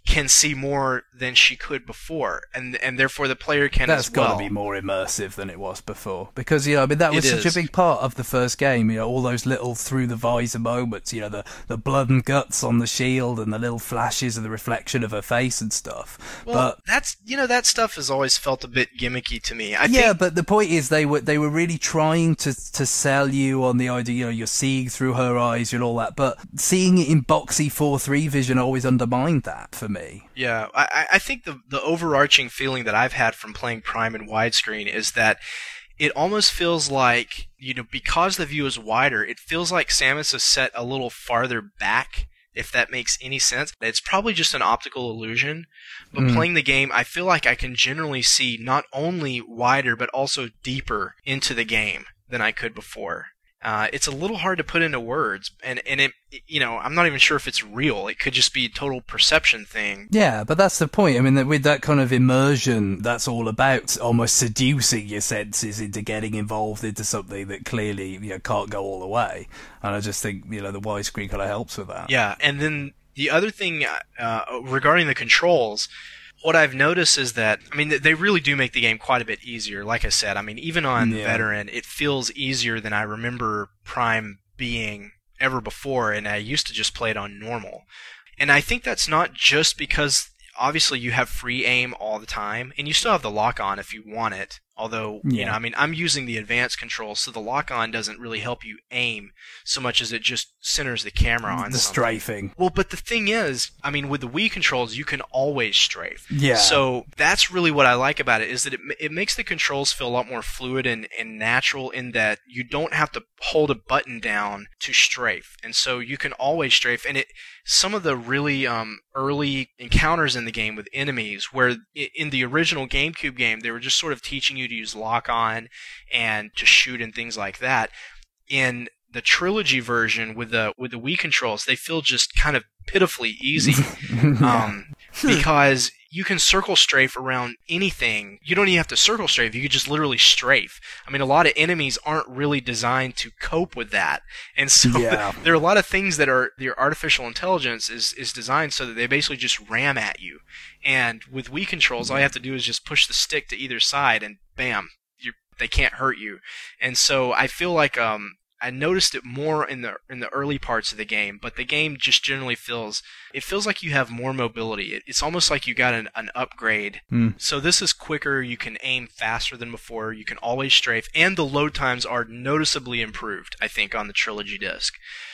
can see more than she could before, and and therefore the player can That's as well. got to be more immersive than it was before, because you know, I mean, that was It such is. a big part of the first game. You know, all those little through the visor moments. You know, the the blood and guts on the shield, and the little flashes of the reflection of her face and stuff. Well, but that's you know that stuff has always felt a bit gimmicky to me. I yeah, think, but the point is they were they were really trying to to sell you on the idea, you know, you're seeing through her eyes and all that, but seeing it in boxy four three vision always undermined that for me. Yeah, I, I think the the overarching feeling that I've had from playing Prime in widescreen is that it almost feels like, you know, because the view is wider, it feels like Samus is set a little farther back, if that makes any sense. It's probably just an optical illusion, but Mm. playing the game, I feel like I can generally see not only wider, but also deeper into the game than I could before. Uh, it's a little hard to put into words, and, and it, you know, I'm not even sure if it's real. It could just be a total perception thing. Yeah, but that's the point. I mean, that with that kind of immersion, that's all about almost seducing your senses into getting involved into something that clearly, you know, can't go all the way. And I just think, you know, the widescreen kind of helps with that. Yeah, and then the other thing uh, regarding the controls, what I've noticed is that, I mean, they really do make the game quite a bit easier. Like I said, I mean, even on Yeah. Veteran, it feels easier than I remember Prime being ever before, and I used to just play it on normal. And I think that's not just because, obviously, you have free aim all the time, and you still have the lock-on if you want it. Although, you Yeah. know, I mean, I'm using the advanced controls, so the lock-on doesn't really help you aim so much as it just centers the camera on The something. strafing. Well, but the thing is, I mean, with the Wii controls, you can always strafe. Yeah. So that's really what I like about it, is that it it makes the controls feel a lot more fluid and, and natural, in that you don't have to hold a button down to strafe. And so you can always strafe. And it some of the really um, early encounters in the game with enemies, where i- in the original GameCube game, they were just sort of teaching you to use lock-on and to shoot and things like that. In the trilogy version with the with the Wii controls, they feel just kind of pitifully easy, um, because you can circle strafe around anything. You don't even have to circle strafe. You could just literally strafe. I mean, a lot of enemies aren't really designed to cope with that, and so Yeah. there are a lot of things that are their artificial intelligence is is designed so that they basically just ram at you. And with Wii controls, all you have to do is just push the stick to either side, and bam, you they can't hurt you. And so I feel like um. I noticed it more in the in the early parts of the game, but the game just generally feels it feels like you have more mobility. It, it's almost like you got an, an upgrade. Hmm. So this is quicker. You can aim faster than before. You can always strafe, and the load times are noticeably improved, I think, on the trilogy disc.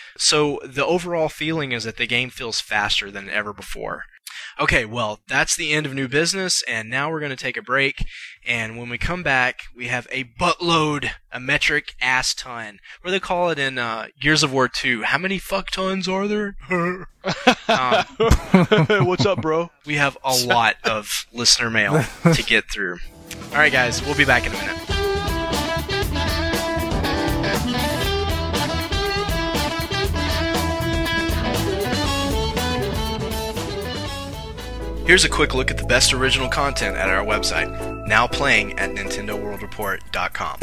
So the overall feeling is that the game feels faster than ever before. Okay, well, that's the end of new business, and now we're going to take a break, and when we come back, we have a buttload, a metric ass ton, or they call it in uh, Gears of War two, how many fuck tons are there? um, What's up, bro? we have a lot of listener mail to get through. Alright guys, we'll be back in a minute. Here's a quick look at the best original content at our website, now playing at Nintendo World Report dot com.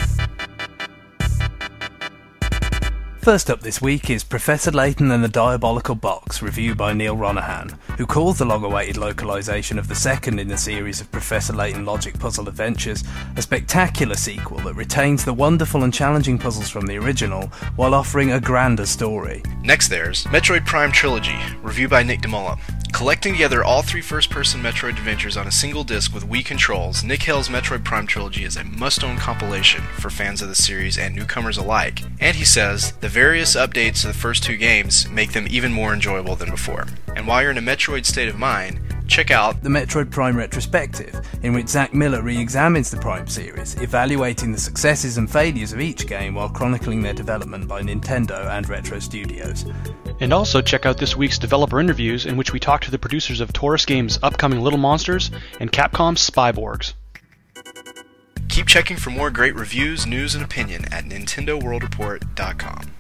First up this week is Professor Layton and the Diabolical Box, reviewed by Neil Ronahan, who calls the long-awaited localization of the second in the series of Professor Layton Logic Puzzle Adventures a spectacular sequel that retains the wonderful and challenging puzzles from the original while offering a grander story. Next there's Metroid Prime Trilogy, reviewed by Nick DeMola. Collecting together all three first-person Metroid adventures on a single disc with Wii controls, Nick Hale's Metroid Prime Trilogy is a must-own compilation for fans of the series and newcomers alike. And he says, the various updates to the first two games make them even more enjoyable than before. And while you're in a Metroid state of mind, check out The Metroid Prime Retrospective, in which Zack Miller re-examines the Prime series, evaluating the successes and failures of each game while chronicling their development by Nintendo and Retro Studios. And also check out this week's developer interviews, in which we talk to the producers of Taurus Games' upcoming Little Monsters and Capcom's Spyborgs. Keep checking for more great reviews, news, and opinion at Nintendo World Report dot com.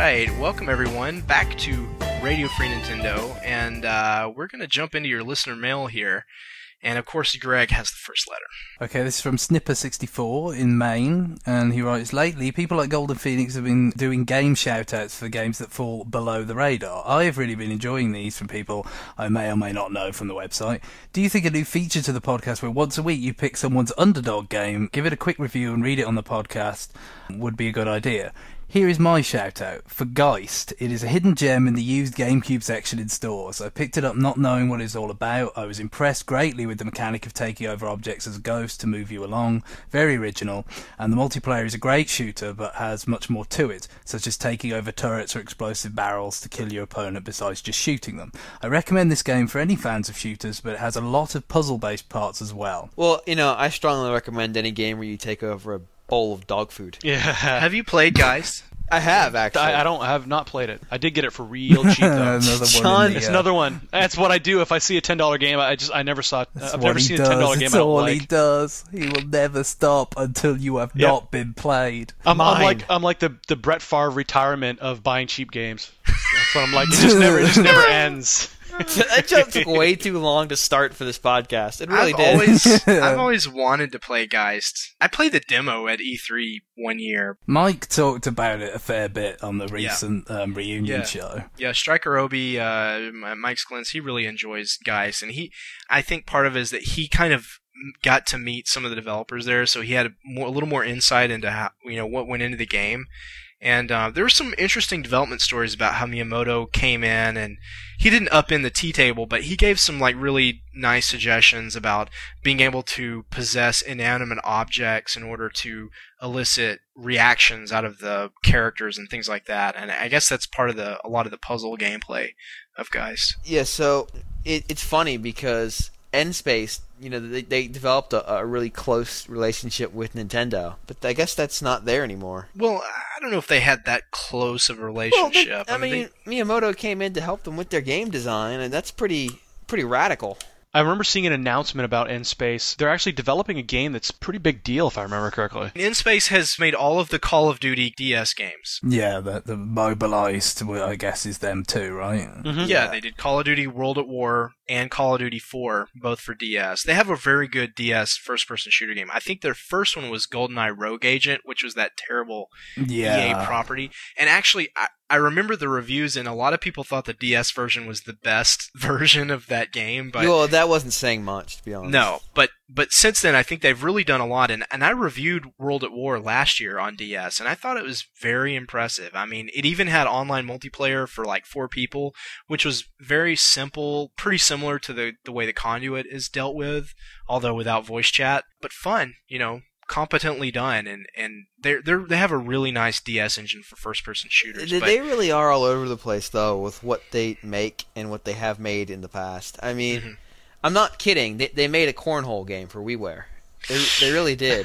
right, welcome everyone back to Radio Free Nintendo, and uh, we're going to jump into your listener mail here. And of course, Greg has the first letter. Okay, this is from Snipper sixty-four in Maine, and he writes, lately, people like Golden Phoenix have been doing game shout-outs for games that fall below the radar. I have really been enjoying these from people I may or may not know from the website. Do you think a new feature to the podcast where once a week you pick someone's underdog game, give it a quick review and read it on the podcast would be a good idea? Here is my shout-out for Geist. It is a hidden gem in the used GameCube section in stores. I picked it up not knowing what it's all about. I was impressed greatly with the mechanic of taking over objects as a ghost to move you along. Very original. And the multiplayer is a great shooter, but has much more to it, such as taking over turrets or explosive barrels to kill your opponent besides just shooting them. I recommend this game for any fans of shooters, but it has a lot of puzzle-based parts as well. Well, you know, I strongly recommend any game where you take over a bowl of dog food. Yeah. Have you played Geist? I have, actually. I, I don't I have not played it. I did get it for real cheap though. Another John, one in the, It's uh, another one. That's what I do if I see a ten dollar game. I just I never saw. That's I've what never he seen does. a ten dollar game It's I don't all he like. does. He will never stop until you have Yep. not been played. I'm, I'm Mine. like I'm like the the Brett Favre retirement of buying cheap games. That's what I'm like. It just never it just never ends. That joke took way too long to start for this podcast. It really I've did. always, I've always wanted to play Geist. I played the demo at E three one year. Mike talked about it a fair bit on the recent um, reunion Yeah. show. Yeah, Striker Obi, uh, Mike Sklins, he really enjoys Geist, and he, I think part of it is that he kind of got to meet some of the developers there, so he had a, more, a little more insight into how, you know, what went into the game. And uh, there were some interesting development stories about how Miyamoto came in, and he didn't up in the tea table, but he gave some like really nice suggestions about being able to possess inanimate objects in order to elicit reactions out of the characters and things like that. And I guess that's part of the a lot of the puzzle gameplay of Geist. Yeah, so it, it's funny because N-Space, you know, they, they developed a, a really close relationship with Nintendo, but I guess that's not there anymore. Well, I don't know if they had that close of a Well, relationship. they, I mean, Miyamoto came in to help them with their game design, and that's pretty pretty radical. I remember seeing an announcement about N-Space. They're actually developing a game that's a pretty big deal, if I remember correctly. N-Space has made all of the Call of Duty D S games. Yeah, the, the mobilized, well, I guess, is them too, right? Mm-hmm. Yeah, they did Call of Duty World at War and Call of Duty four, both for D S. They have a very good D S first-person shooter game. I think their first one was GoldenEye Rogue Agent, which was that terrible Yeah. E A property. And actually, I, I remember the reviews, and a lot of people thought the D S version was the best version of that game. But well, that wasn't saying much, to be honest. no, but but since then, I think they've really done a lot. And, and I reviewed World at War last year on D S, and I thought it was very impressive. I mean, it even had online multiplayer for like four people, which was very simple, pretty similar to the, the way the Conduit is dealt with, although without voice chat, but fun, you know, competently done. And, and they're, they're, they have a really nice D S engine for first-person shooters. They, but, they really are all over the place, though, with what they make and what they have made in the past. I mean, Mhm. I'm not kidding. They, they made a cornhole game for WiiWare. They, they really did.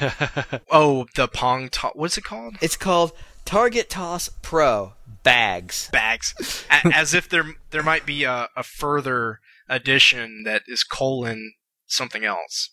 oh, the Pong, to- what's it called? It's called Target Toss Pro Bags. Bags. A- As if there there might be a, a further edition that is colon something else.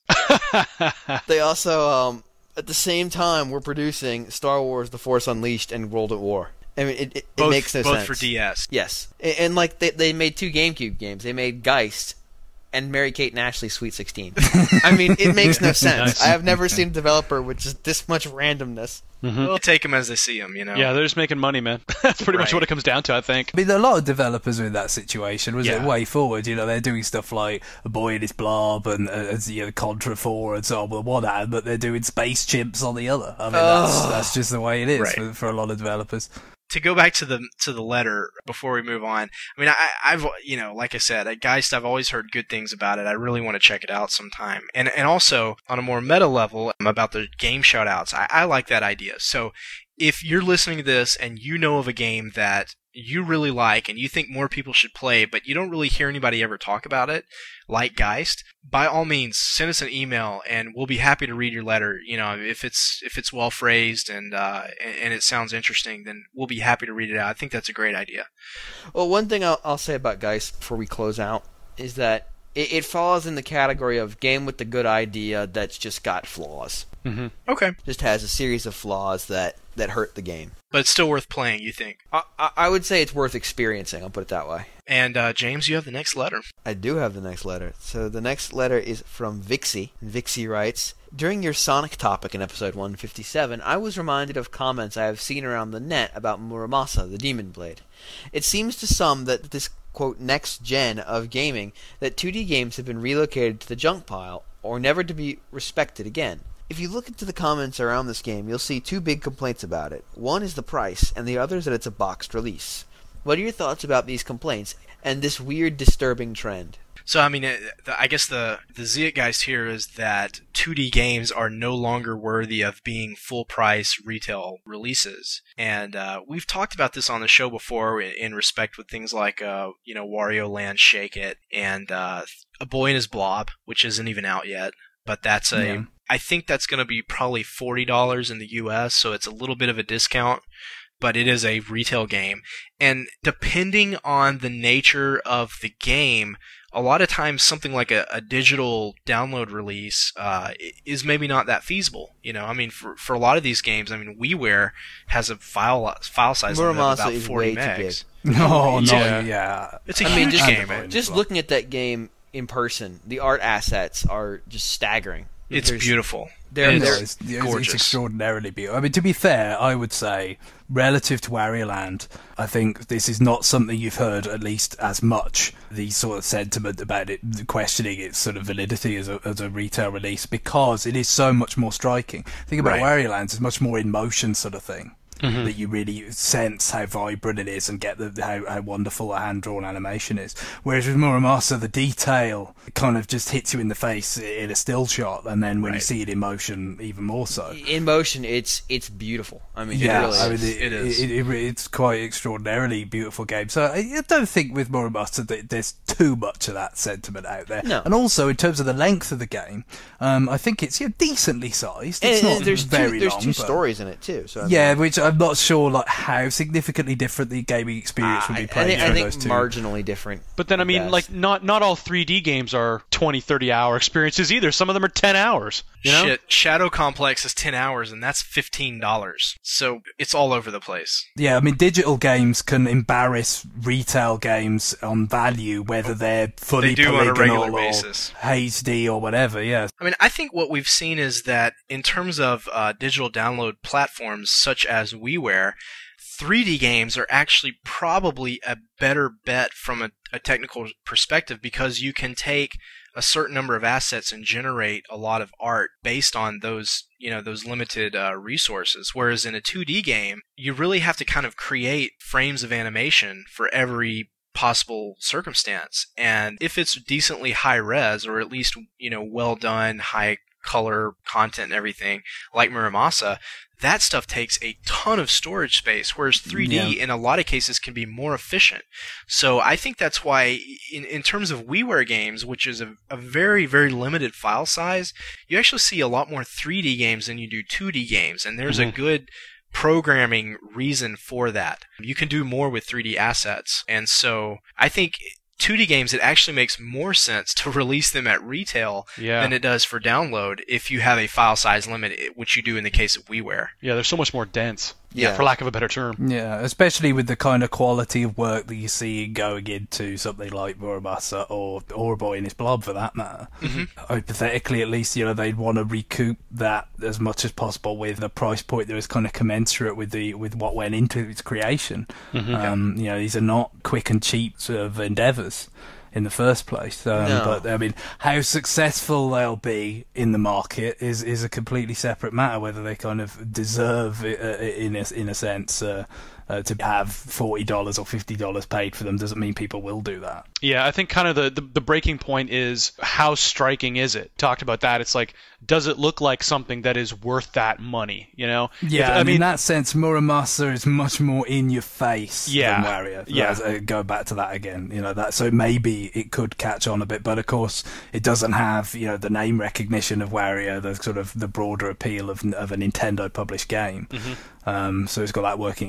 They also, um, at the same time, were producing Star Wars: The Force Unleashed and World at War. I mean, it, it, Both, it makes no both sense. for D S. Yes, and, and like they they made two GameCube games. They made Geist and Mary-Kate and Ashley Sweet sixteen. I mean, it makes no sense. Nice. I have never seen a developer with just this much randomness. Mhm. We'll take them as they see them, you know. Yeah, they're just making money, man. That's pretty much Right. what it comes down to, I think. I mean, there are a lot of developers in that situation. Was it Yeah. way forward? You know, they're doing stuff like A Boy and His Blob and uh, you know, Contra four and so on on one hand, but they're doing Space Chimps on the other. I mean, that's, Ugh. that's just the way it is Right. for, for a lot of developers. To go back to the to the letter before we move on, I mean, I, I've you know, like I said, at Geist, I've always heard good things about it. I really want to check it out sometime. And and also on a more meta level about the game shoutouts, I, I like that idea. So if you're listening to this and you know of a game that you really like and you think more people should play, but you don't really hear anybody ever talk about it, like Geist, by all means, send us an email and we'll be happy to read your letter. You know, if it's if it's well phrased and uh, and, and it sounds interesting, then we'll be happy to read it out. I think that's a great idea. Well, one thing I'll, I'll say about Geist before we close out is that it, it falls in the category of game with the good idea that's just got flaws. Mm-hmm. Okay. Just has a series of flaws that, that hurt the game. But it's still worth playing, you think? I, I, I would say it's worth experiencing, I'll put it that way. And uh, James, you have the next letter. I do have the next letter. So the next letter is from Vixie. And Vixie writes, during your Sonic topic in episode one fifty-seven, I was reminded of comments I have seen around the net about Muramasa, the Demon Blade. It seems to some that this, quote, next gen of gaming, that two D games have been relocated to the junk pile, or never to be respected again. If you look into the comments around this game, you'll see two big complaints about it. One is the price, and the other is that it's a boxed release. What are your thoughts about these complaints, and this weird, disturbing trend? So, I mean, I guess the, the zeitgeist here is that two D games are no longer worthy of being full-price retail releases. And uh, we've talked about this on the show before in, in respect with things like, uh, you know, Wario Land Shake It, and uh, A Boy and His Blob, which isn't even out yet. But that's a... Yeah. I think that's going to be probably forty dollars in the U S, so it's a little bit of a discount. But it is a retail game. And depending on the nature of the game, a lot of times something like a, a digital download release uh, is maybe not that feasible. You know, I mean, for for a lot of these games, I mean, WiiWare has a file file size limit of about is forty way too megs. big. No, no, Yeah. yeah. It's a I mean, huge just- game. and- Just looking at that game in person, the art assets are just staggering. It's There's- beautiful. They're, It's they're, It's, it's, gorgeous. it's extraordinarily beautiful. I mean, to be fair, I would say, relative to Wario Land, I think this is not something you've heard at least as much, the sort of sentiment about it, questioning its sort of validity as a, as a retail release, because it is so much more striking. Think about Right. Wario Land, it's much more in motion sort of thing. Mm-hmm. That you really sense how vibrant it is and get the, how, how wonderful a hand-drawn animation is. Whereas with Muramasa, the detail kind of just hits you in the face in a still shot, and then when you Right. see it in motion, even more so. in motion, it's it's beautiful. I mean, Yeah, it really I is. mean, it, It is. It, it, it's quite extraordinarily beautiful game. So I, I don't think with Muramasa that there's too much of that sentiment out there. No. And also in terms of the length of the game, um, I think it's you know, decently sized. It's and, not and there's very two, there's long. two but- stories in it too. So I Yeah, mean, which I'm not sure like how significantly different the gaming experience would I, be I played think, I through think those two. marginally different. But then, I at mean, best. like, not not all three D games are twenty, thirty hour experiences either. Some of them are ten hours. You know? Shit, Shadow Complex is ten hours, and that's fifteen dollars. So it's all over the place. Yeah, I mean, digital games can embarrass retail games on value, whether they're fully They do on a polygonal regular or basis. H D or whatever. Yeah, I mean, I think what we've seen is that in terms of uh, digital download platforms such as WiiWare, three D games are actually probably a better bet from a, a technical perspective because you can take a certain number of assets and generate a lot of art based on those, you know, those limited uh, resources. Whereas in a two D game, you really have to kind of create frames of animation for every possible circumstance. And if it's decently high res, or at least, you know, well done, high color content and everything, like Muramasa, that stuff takes a ton of storage space, whereas three D Yeah. in a lot of cases can be more efficient. So I think that's why, in, in terms of WiiWare games, which is a, a very, very limited file size, you actually see a lot more three D games than you do two D games, and there's a Mhm. good programming reason for that. You can do more with three D assets, and so I think two D games, it actually makes more sense to release them at retail Yeah. than it does for download if you have a file size limit, which you do in the case of WiiWare. Yeah, they're so much more dense. Yeah. For lack of a better term. yeah, especially with the kind of quality of work that you see going into something like Muramasa or or A Boy and His Blob, for that matter. Mm-hmm. Hypothetically, at least, you know, they'd want to recoup that as much as possible with a price point that was kind of commensurate with the with what went into its creation. Mhm. Um, you know, these are not quick and cheap sort of endeavours in the first place. Um, No. But I mean, how successful they'll be in the market is is a completely separate matter. Whether they kind of deserve, it, uh, in a, in a sense, uh, uh, to have forty dollars or fifty dollars paid for them doesn't mean people will do that. Yeah, I think kind of the, the, the breaking point is how striking is it? Talked about that. It's like, does it look like something that is worth that money? You know? Yeah, If- I mean, in that sense, Muramasa is much more in your face Yeah, than Wario. yeah. Uh, go back to that again. You know that, so maybe it could catch on a bit, but of course, it doesn't have you know the name recognition of Wario, the sort of the broader appeal of of a Nintendo published game. Mhm. Um, so it's got that working against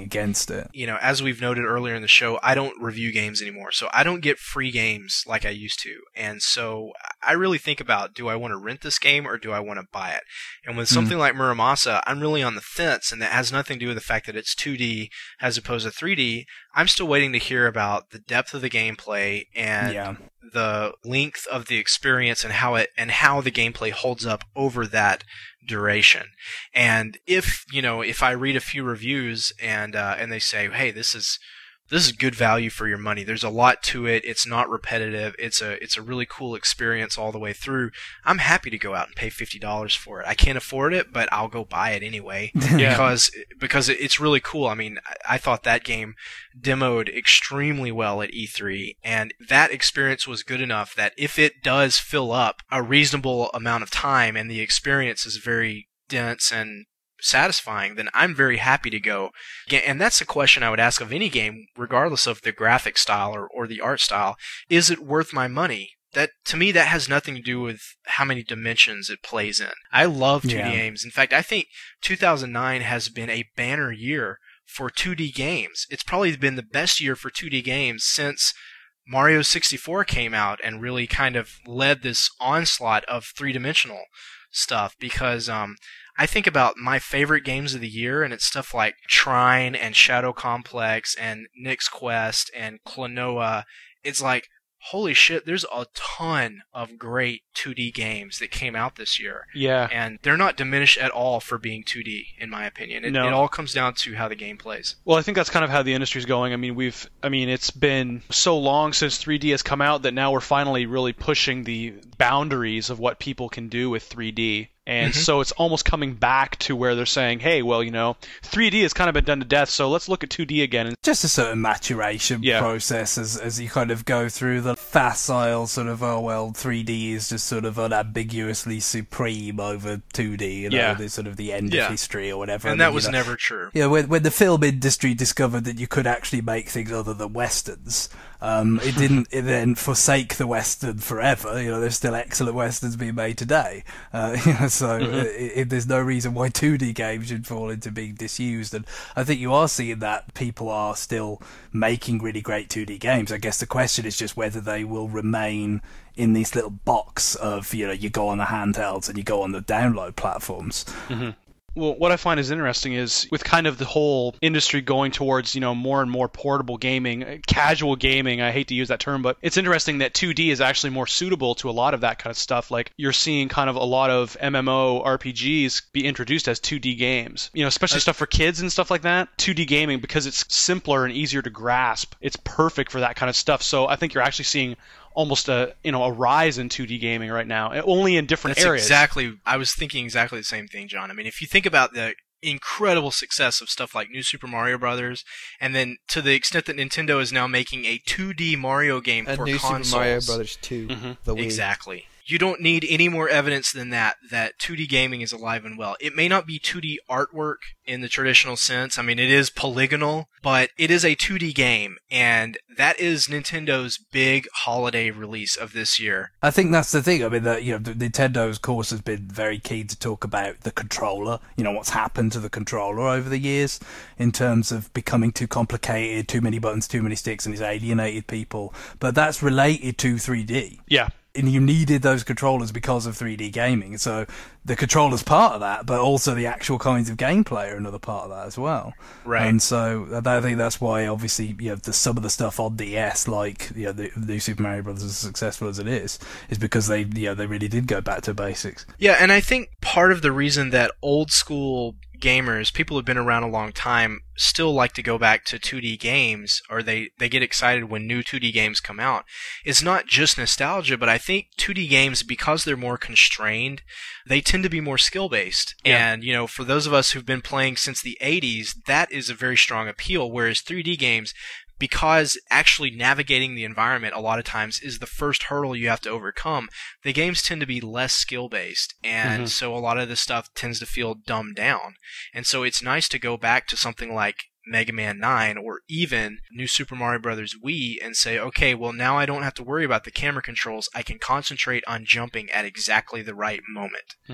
it. You know, as we've noted earlier in the show, I don't review games anymore, so I don't get free games like I used to. And so I really think about, do I want to rent this game or do I want to buy it? And with something mm. like Muramasa, I'm really on the fence, and that has nothing to do with the fact that it's two D as opposed to three D. I'm still waiting to hear about the depth of the gameplay and yeah. the length of the experience and how it and how the gameplay holds up over that duration. And if, you know, if I read a few reviews and uh, and they say, hey, this is this is good value for your money. There's a lot to it. It's not repetitive. It's a it's a really cool experience all the way through. I'm happy to go out and pay fifty dollars for it. I can't afford it, but I'll go buy it anyway yeah. because because it's really cool. I mean, I thought that game demoed extremely well at E three, and that experience was good enough that if it does fill up a reasonable amount of time and the experience is very dense and satisfying, then I'm very happy to go. And that's a question I would ask of any game, regardless of the graphic style or, or the art style. Is it worth my money? That, to me, that has nothing to do with how many dimensions it plays in. I love two D yeah. games. In fact, I think two thousand nine has been a banner year for two D games. It's probably been the best year for two D games since Mario sixty-four came out and really kind of led this onslaught of three-dimensional stuff, because um, I think about my favorite games of the year, and it's stuff like Trine and Shadow Complex and Nick's Quest and Klonoa. It's like, holy shit, there's a ton of great two D games that came out this year. Yeah. And they're not diminished at all for being two D, in my opinion. It, no. it all comes down to how the game plays. Well, I think that's kind of how the industry's going. I mean, we've, I mean, it's been so long since three D has come out that now we're finally really pushing the boundaries of what people can do with three D. And mm-hmm. so it's almost coming back to where they're saying, hey, well, you know, three D has kind of been done to death, so let's look at two D again. Just a certain maturation yeah. process as as you kind of go through the facile sort of, oh, well, three D is just sort of unambiguously supreme over two D, you know, yeah. the sort of the end yeah. of history or whatever. And I that mean, was you know, never true. Yeah, when, when the film industry discovered that you could actually make things other than Westerns, um, it didn't it then forsake the Western forever. You know, there's still excellent Westerns being made today. Uh, you know, so mm-hmm. it, it, there's no reason why two D games should fall into being disused. And I think you are seeing that people are still making really great two D games. I guess the question is just whether they will remain in this little box of, you know, you go on the handhelds and you go on the download platforms. Mm-hmm. Well, what I find is interesting is with kind of the whole industry going towards, you know, more and more portable gaming, casual gaming, I hate to use that term, but it's interesting that two D is actually more suitable to a lot of that kind of stuff. Like, you're seeing kind of a lot of M M O R P Gs be introduced as two D games, you know, especially uh, stuff for kids and stuff like that. two D gaming, because it's simpler and easier to grasp, it's perfect for that kind of stuff. So I think you're actually seeing almost a, you know, a rise in two D gaming right now, only in different That's areas. Exactly. I was thinking exactly the same thing, John. I mean, if you think about the incredible success of stuff like New Super Mario Brothers, and then to the extent that Nintendo is now making a two D Mario game a for New consoles. Super Mario Brothers two, mm-hmm. the Wii. Exactly. You don't need any more evidence than that, that two D gaming is alive and well. It may not be two D artwork in the traditional sense. I mean, it is polygonal, but it is a two D game, and that is Nintendo's big holiday release of this year. I think that's the thing. I mean, that, you know, Nintendo, of course, has been very keen to talk about the controller, you know, what's happened to the controller over the years in terms of becoming too complicated, too many buttons, too many sticks, and it's alienated people. But that's related to three D. Yeah. And you needed those controllers because of three D gaming. So the controller's part of that, but also the actual kinds of gameplay are another part of that as well. Right. And so I think that's why, obviously, you know, the, some of the stuff on D S, like, you know, the New Super Mario Brothers, as successful as it is, is because they, you know, they really did go back to basics. Yeah, and I think part of the reason that old school gamers, people who've been around a long time, still like to go back to two D games, or they, they get excited when new two D games come out, is not just nostalgia, but I think two D games, because they're more constrained, they tend to be more skill-based. Yeah. And, you know, for those of us who've been playing since the eighties, that is a very strong appeal, whereas three D games, because actually navigating the environment a lot of times is the first hurdle you have to overcome, the games tend to be less skill-based, and mm-hmm. so a lot of the stuff tends to feel dumbed down. And so it's nice to go back to something like Mega Man nine or even New Super Mario Brothers Wii and say, okay, well, now I don't have to worry about the camera controls. I can concentrate on jumping at exactly the right moment. Mm-hmm.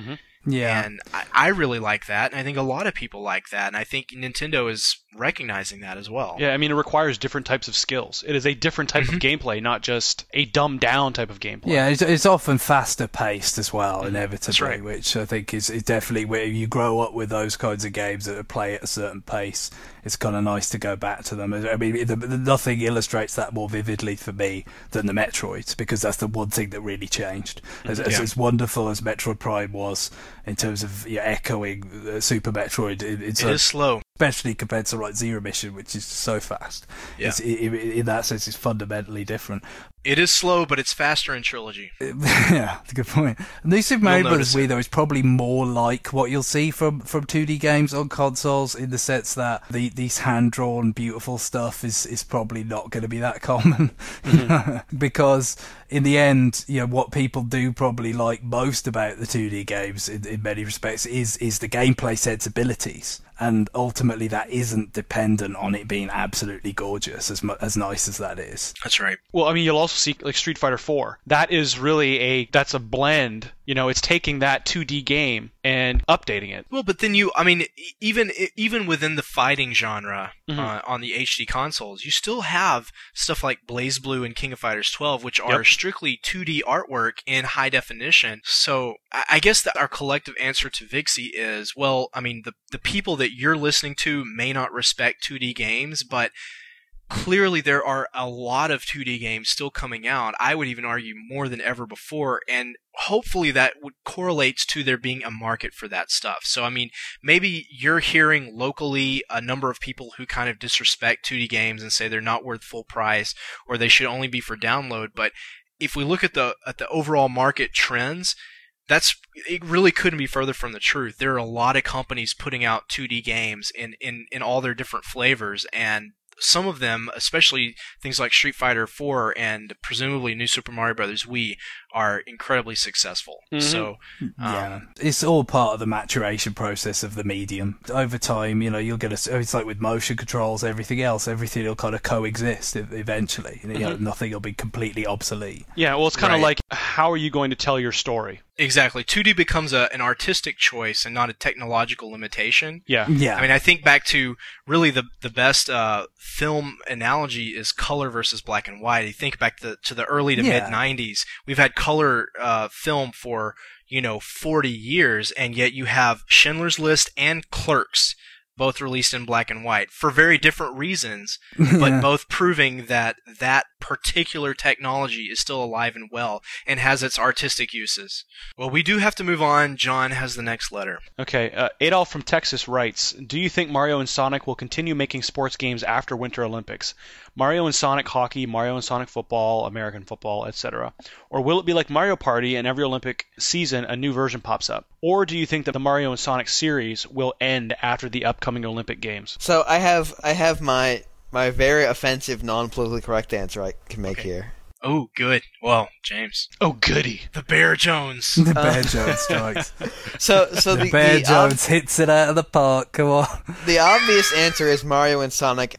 Yeah. And I, I really like that, and I think a lot of people like that, and I think Nintendo is recognizing that as well. Yeah, I mean, it requires different types of skills. It is a different type Mm-hmm. of gameplay, not just a dumbed down type of gameplay. Yeah, it's, it's often faster paced as well, inevitably, That's right. which I think is, is definitely where you grow up with those kinds of games that play at a certain pace. It's kind of nice to go back to them. I mean, the, the, nothing illustrates that more vividly for me than the Metroids, because that's the one thing that really changed. As, as, Yeah. as wonderful as Metroid Prime was in terms of yeah, echoing uh, Super Metroid, it, it's It a- is slow. especially compared to like Zero Mission, which is so fast. Yeah. It's, it, in that sense, it's fundamentally different. It is slow, but it's faster in Trilogy. Yeah, that's a good point. New Super Mario You'll Brothers notice Wii, it. though, is probably more like what you'll see from, from two D games on consoles, in the sense that the these hand-drawn, beautiful stuff is, is probably not going to be that common. Mm-hmm. Because in the end, you know, what people do probably like most about the two D games, in, in many respects, is, is the gameplay sensibilities. And ultimately, that isn't dependent on it being absolutely gorgeous, as mu- as nice as that is. That's right. Well, I mean, you'll also see like Street Fighter four. That is really a that's a blend. You know, it's taking that two D game and updating it. Well, but then you, I mean, e- even even within the fighting genre Mhm. uh, on the H D consoles, you still have stuff like BlazBlue and King of Fighters twelve, which are Yep. strictly two D artwork in high definition. So I I guess that our collective answer to Vixie is, well, I mean, the the people that you're listening to may not respect two D games, but clearly there are a lot of two D games still coming out. I would even argue more than ever before, and hopefully that would correlates to there being a market for that stuff. So I mean, maybe you're hearing locally a number of people who kind of disrespect two D games and say they're not worth full price or they should only be for download, but if we look at the at the overall market trends, that's it really couldn't be further from the truth. There are a lot of companies putting out two D games in, in, in all their different flavors, and some of them, especially things like Street Fighter four and presumably New Super Mario Brothers Wii, are incredibly successful. Mhm. So, um, Yeah, it's all part of the maturation process of the medium. Over time, you know, you'll get a. It's like with motion controls, everything else, everything will kind of coexist e- eventually. You know, Mhm. nothing will be completely obsolete. Yeah, well, it's kind of Right. like, how are you going to tell your story? exactly, two D becomes a, an artistic choice and not a technological limitation. Yeah. Yeah, I mean, I think back to really the the best uh, film analogy is color versus black and white. You think back to, to the early to Yeah. mid nineties. We've had color uh, film for you know forty years, and yet you have Schindler's List and Clerks, both released in black and white for very different reasons, but Yeah. both proving that that particular technology is still alive and well and has its artistic uses. Well, we do have to move on. John has the next letter. Okay, uh, Adolf from Texas writes, do you think Mario and Sonic will continue making sports games after Winter Olympics? Mario and Sonic hockey, Mario and Sonic football, American football, et cetera. Or will it be like Mario Party and every Olympic season a new version pops up? Or do you think that the Mario and Sonic series will end after the upcoming Olympic Games? So I have I have my my very offensive, non-politically correct answer I can make Okay. here. Oh, good. Well, James. Oh, goody. The Bear Jones. the Bear Jones strikes. So so the, the Bear the, ob- Jones hits it out of the park. Come on. the obvious answer is Mario and Sonic.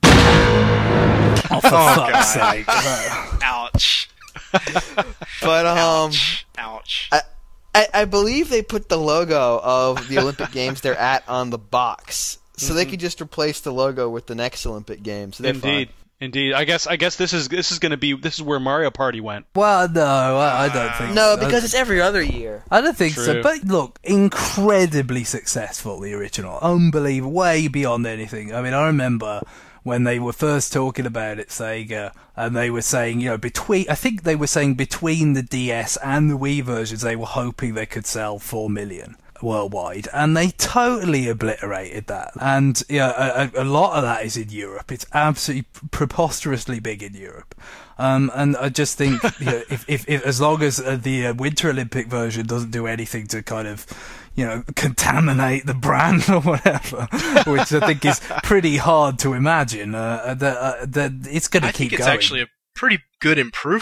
Oh, for Oh, fuck's God. sake. Ouch. But um Ouch. Ouch. I, I I believe they put the logo of the Olympic Games they're at on the box. So they could just replace the logo with the next Olympic Games. So they're Indeed. fine. Indeed. I guess I guess this is this is going to be this is where Mario Party went. Well, no, I, I don't think No, so. because it's every other year. I don't think so. True. But look, incredibly successful, the original. Unbelievable. Way beyond anything. I mean, I remember when they were first talking about it, Sega, and they were saying, you know, between, I think they were saying between the D S and the Wii versions, they were hoping they could sell four million worldwide, and they totally obliterated that. And yeah, a, a lot of that is in Europe. It's absolutely preposterously big in Europe. Um, and I just think, you know, if, if, if as long as uh, the uh, Winter Olympic version doesn't do anything to kind of, you know, contaminate the brand or whatever, which I think is pretty hard to imagine, uh, that, uh, that it's going to I keep think it's going. actually a pretty good improvement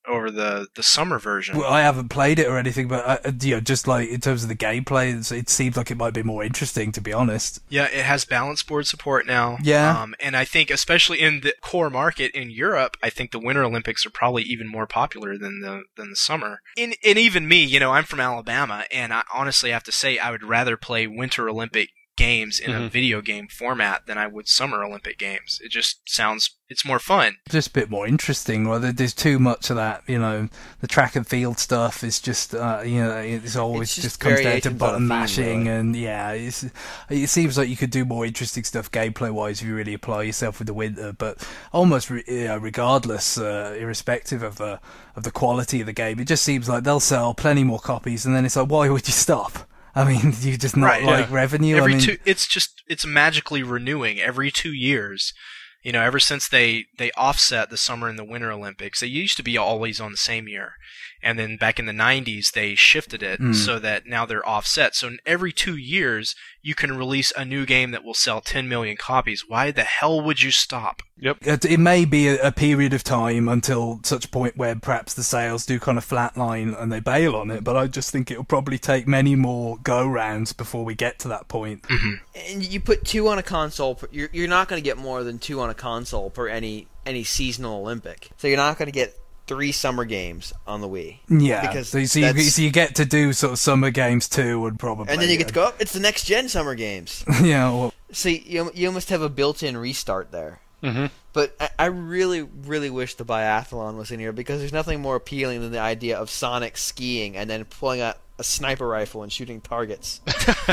over the, the summer version. Well, I haven't played it or anything, but uh, you know, just like in terms of the gameplay, it's, it seems like it might be more interesting, to be honest. Yeah, it has balance board support now. Yeah. Um, and I think, especially in the core market in Europe, I think the Winter Olympics are probably even more popular than the than the summer. And, and even me, you know, I'm from Alabama, and I honestly have to say I would rather play Winter Olympic games in mm-hmm. a video game format than I would Summer Olympic games. It just sounds, it's more fun. Just a bit more interesting. Well, there's too much of that, you know, the track and field stuff is just, uh, you know, it's always It's just just comes down to variations on button a theme, mashing, really. and yeah, it's, it seems like you could do more interesting stuff gameplay-wise if you really apply yourself with the Winter, but almost re- you know, regardless, uh, irrespective of the, of the quality of the game, it just seems like they'll sell plenty more copies, and then it's like, why would you stop? I mean, you just not Right, like yeah. revenue. Every I mean, two, it's just, it's magically renewing every two years. You know, ever since they, they offset the Summer and the Winter Olympics, they used to be always on the same year. And then back in the nineties, they shifted it Mm. so that now they're offset. So every two years, you can release a new game that will sell ten million copies. Why the hell would you stop? It, it may be a, a period of time until such point where perhaps the sales do kind of flatline and they bail on it, but I just think it'll probably take many more go-rounds before we get to that point. And you put two on a console, per- you're you're not going to get more than two on a console per any any seasonal Olympic. So you're not going to get three summer games on the Wii. Yeah, Because so, so, you, that's- so you get to do sort of summer games too, and probably. And then you get to go up. It's the next gen summer games. Yeah, well, So you you almost have a built-in restart there. Mm-hmm. But I, I really, really wish the biathlon was in here because there's nothing more appealing than the idea of Sonic skiing and then pulling out a sniper rifle and shooting targets.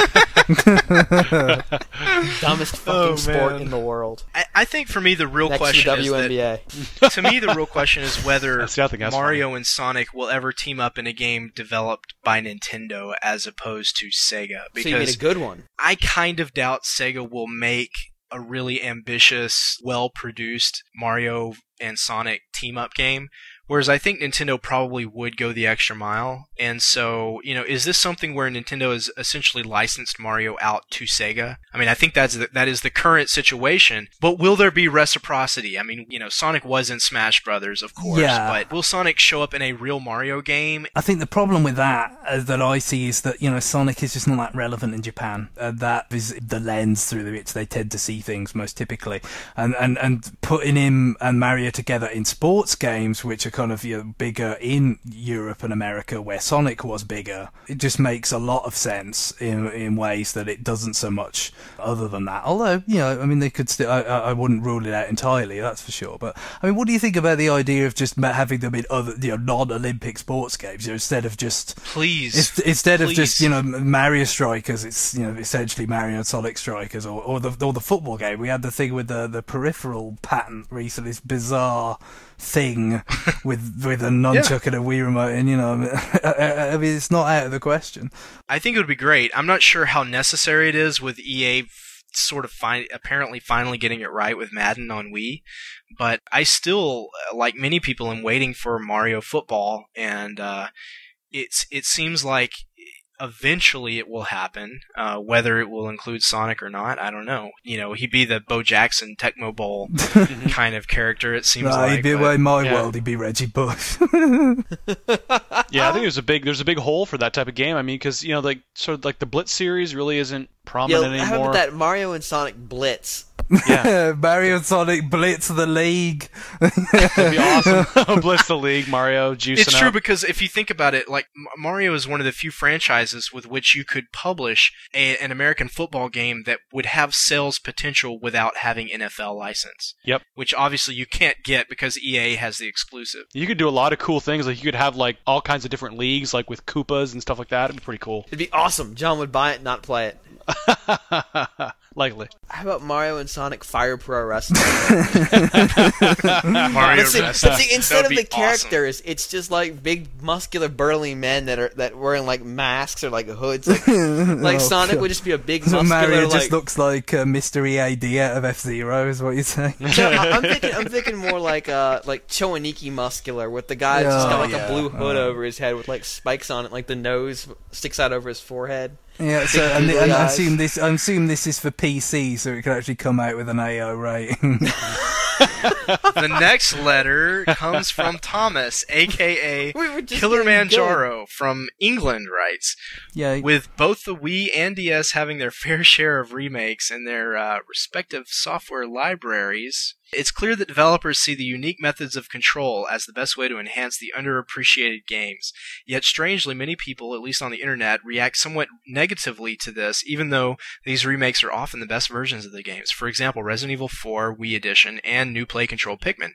Dumbest fucking Oh, sport man. in the world. I, I think for me, the real Next to question is W N B A. that, to me, the real question is whether That's- I think that's Mario and Sonic will ever team up in a game developed by Nintendo as opposed to Sega. So you mean Because a good one? I kind of doubt Sega will make a really ambitious, well-produced Mario and Sonic team-up game. Whereas I think Nintendo probably would go the extra mile. And so, you know, is this something where Nintendo has essentially licensed Mario out to Sega? I mean, I think that's the, that is the current situation. But will there be reciprocity? I mean, you know, Sonic was in Smash Brothers, of course. Yeah. But will Sonic show up in a real Mario game? I think the problem with that uh, that I see is that, you know, Sonic is just not that relevant in Japan. Uh, that is the lens through which they tend to see things most typically. And, and, and putting him and Mario together in sports games, which are kind of, you know, bigger in Europe and America where Sonic was bigger, it just makes a lot of sense in in ways that it doesn't so much other than that. Although, you know, I mean, they could still, I, I wouldn't rule it out entirely, that's for sure. But, I mean, what do you think about the idea of just ma- having them in other, you know, non-Olympic sports games, you know, instead of just... Please. It's, instead of Please. just, you know, Mario Strikers, it's, you know, essentially Mario and Sonic Strikers, or, or the or the football game. We had the thing with the, the peripheral patent recently, this bizarre thing with with a nunchuck and a Wii remote, and, you know, I, I mean, it's not out of the question. I think it would be great. I'm not sure how necessary it is with E A f- sort of fi- apparently finally getting it right with Madden on Wii, but I still, uh, like many people, am waiting for Mario Football, and uh, it's it seems like eventually it will happen. Uh, whether it will include Sonic or not, I don't know. You know, he'd be the Bo Jackson Tecmo Bowl kind of character, it seems No, like. he'd be, but- well, in my yeah. world, he'd be Reggie Bush. Yeah, I think there's a big there's a big hole for that type of game. I mean, because you know, like sort of like the Blitz series really isn't Yeah, prominent how anymore. about that Mario and Sonic Blitz? Yeah, Mario and Sonic Blitz the League. that'd be awesome. Blitz the League, Mario, juicing It's true up. because if you think about it, like M- Mario is one of the few franchises with which you could publish a, an American football game that would have sales potential without having N F L license. Yep. Which obviously you can't get because E A has the exclusive. You could do a lot of cool things. Like you could have like all kinds of different leagues, like with Koopas and stuff like that. It'd be pretty cool. It'd be awesome. John would buy it, not play it. Likely. How about Mario and Sonic Fire Pro Wrestling? Mario But see, Wrestling. but see, instead That'd of the be awesome. characters, it's just like big, muscular, burly men that are that wearing like masks or like hoods. Like, like Oh, Sonic God. would just be a big, So muscular. Mario like, just looks like uh, Mister E A D out of F-Zero, is what you're saying? No, I- I'm thinking, I'm thinking more like uh, like Choaniki muscular, with the guy that's just got Oh, like yeah. a blue hood Oh. over his head with like spikes on it, like the nose sticks out over his forehead. Yeah, so and, Big and I eyes. assume this I assume this is for P C, so it can actually come out with an A O rating. The next letter comes from Thomas, a k a. We were just Killer getting good. Manjaro from England, writes, Yeah, with both the Wii and D S having their fair share of remakes in their uh, respective software libraries, it's clear that developers see the unique methods of control as the best way to enhance the underappreciated games. Yet strangely, many people, at least on the internet, react somewhat negatively to this, even though these remakes are often the best versions of the games. For example, Resident Evil four Wii Edition and new Play Control Pikmin.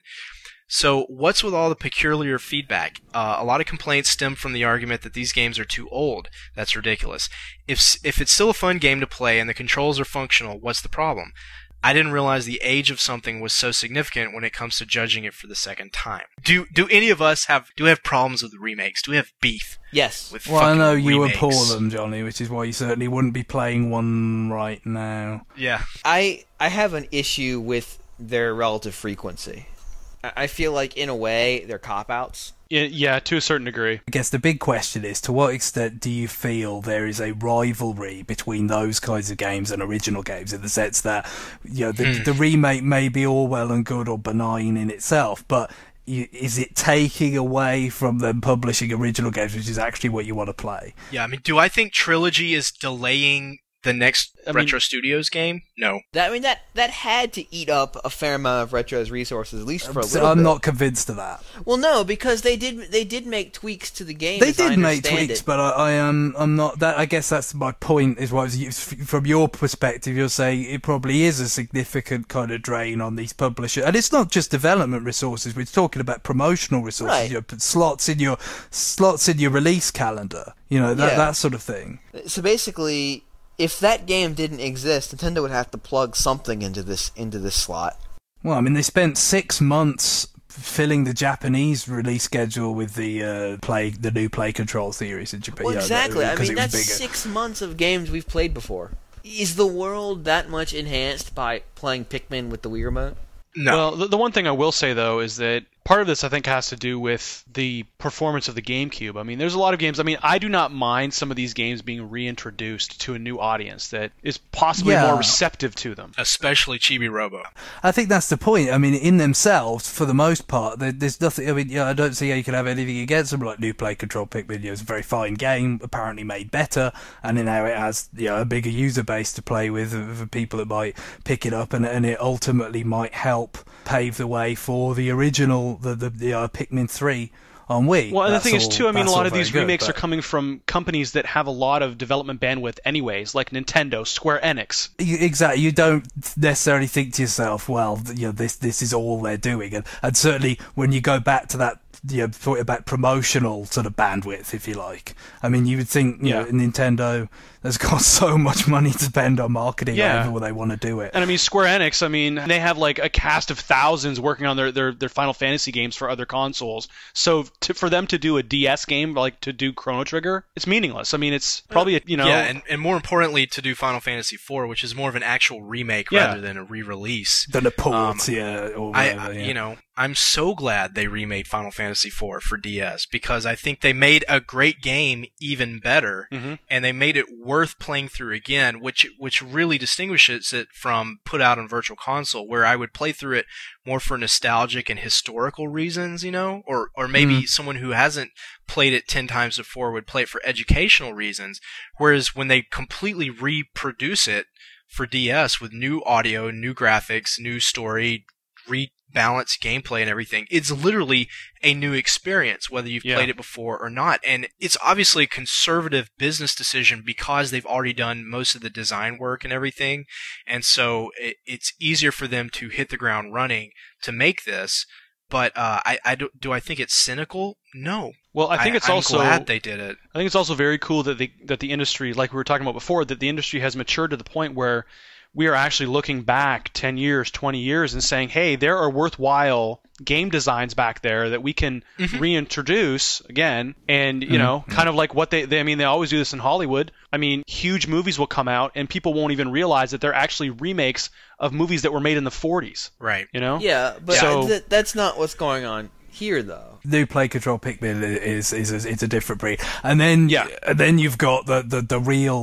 So, what's with all the peculiar feedback? Uh, a lot of complaints stem from the argument that these games are too old. That's ridiculous. If if it's still a fun game to play and the controls are functional, what's the problem? I didn't realize the age of something was so significant when it comes to judging it for the second time. Do do any of us have do we have problems with the remakes? Do we have beef Yes. with well, I fucking know you remakes? abhor them, Johnny, which is why you certainly wouldn't be playing one right now. Yeah. I I have an issue with their relative frequency. I I feel like, in a way, they're cop-outs. Yeah, yeah, to a certain degree. I guess the big question is, to what extent do you feel there is a rivalry between those kinds of games and original games, in the sense that, you know, the, Hmm. the remake may be all well and good or benign in itself, but you, is it taking away from them publishing original games, which is actually what you want to play? Yeah, I mean, do I think Trilogy is delaying the next I mean- Retro Studios game? No. That, I mean, that that had to eat up a fair amount of Retro's resources, at least for a So little I'm bit. not convinced of that. Well, no, because they did they did make tweaks to the game. They as I did make understand tweaks, it. but I, I am I'm not that. I guess that's my point. Is what from your perspective, you're saying it probably is a significant kind of drain on these publishers, and it's not just development resources. We're talking about promotional resources, Right. you know, slots in your slots in your release calendar, you know, that Yeah. that sort of thing. So basically, if that game didn't exist, Nintendo would have to plug something into this into this slot. Well, I mean, they spent six months filling the Japanese release schedule with the uh, play the new Play Control series in Japan. Well, you know, exactly. I because mean, it was that's bigger. six months of games we've played before. Is the world that much enhanced by playing Pikmin with the Wii remote? No. Well, the, the one thing I will say, though, is that part of this, I think, has to do with the performance of the GameCube. I mean, there's a lot of games. I mean, I do not mind some of these games being reintroduced to a new audience that is possibly Yeah. more receptive to them. Especially Chibi Robo. I think that's the point. I mean, in themselves, for the most part, there, there's nothing. I mean, yeah, I don't see how you can have anything against them. Like new Play Control Pikmin, you know, it's a very fine game, apparently made better, and then now it has, you know, a bigger user base to play with for people that might pick it up, and and it ultimately might help pave the way for the original, the the, the uh, Pikmin three on Wii. Well, and the That's thing is, all- too, I mean, a that's lot all of these very good, remakes are but- coming from companies that have a lot of development bandwidth anyways, like Nintendo, Square Enix. You- Exactly. You don't necessarily think to yourself, well, th- you know, this this is all they're doing, and and certainly when you go back to that, you know, thought about promotional sort of bandwidth, if you like. I mean, you would think, you Yeah. know, Nintendo has got so much money to spend on marketing, Yeah. however they want to do it. And I mean, Square Enix, I mean, they have like a cast of thousands working on their, their, their Final Fantasy games for other consoles. So to, for them to do a D S game, like to do Chrono Trigger, it's meaningless. I mean, it's probably, a, you know... Yeah, and, and more importantly, to do Final Fantasy four, which is more of an actual remake Yeah. rather than a re-release. Than a port, Um, yeah, or I, whatever, I- yeah. you know, I'm so glad they remade Final Fantasy four for D S because I think they made a great game even better, Mhm. and they made it worth playing through again, which which really distinguishes it from put out on Virtual Console, where I would play through it more for nostalgic and historical reasons, you know, or or maybe someone who hasn't played it ten times before would play it for educational reasons. Whereas when they completely reproduce it for D S with new audio, new graphics, new story, rebalanced gameplay and everything, it's literally a new experience, whether you've Yeah. played it before or not. And it's obviously a conservative business decision because they've already done most of the design work and everything. And so it, it's easier for them to hit the ground running to make this. But uh, I, I do, do I think it's cynical? No. Well, I think it's I'm also... glad they did it. I think it's also very cool that the that the industry, like we were talking about before, that the industry has matured to the point where we are actually looking back ten years, twenty years and saying, hey, there are worthwhile game designs back there that we can Mhm. reintroduce again. And, you know, kind of like what they, they, I mean, they always do this in Hollywood. I mean, huge movies will come out and people won't even realize that they're actually remakes of movies that were made in the forties, Right. you know? Yeah, but So- th- that's not what's going on here, though. New Play Control Pikmin is is a, it's a different breed, and then Yeah. and then you've got the, the, the real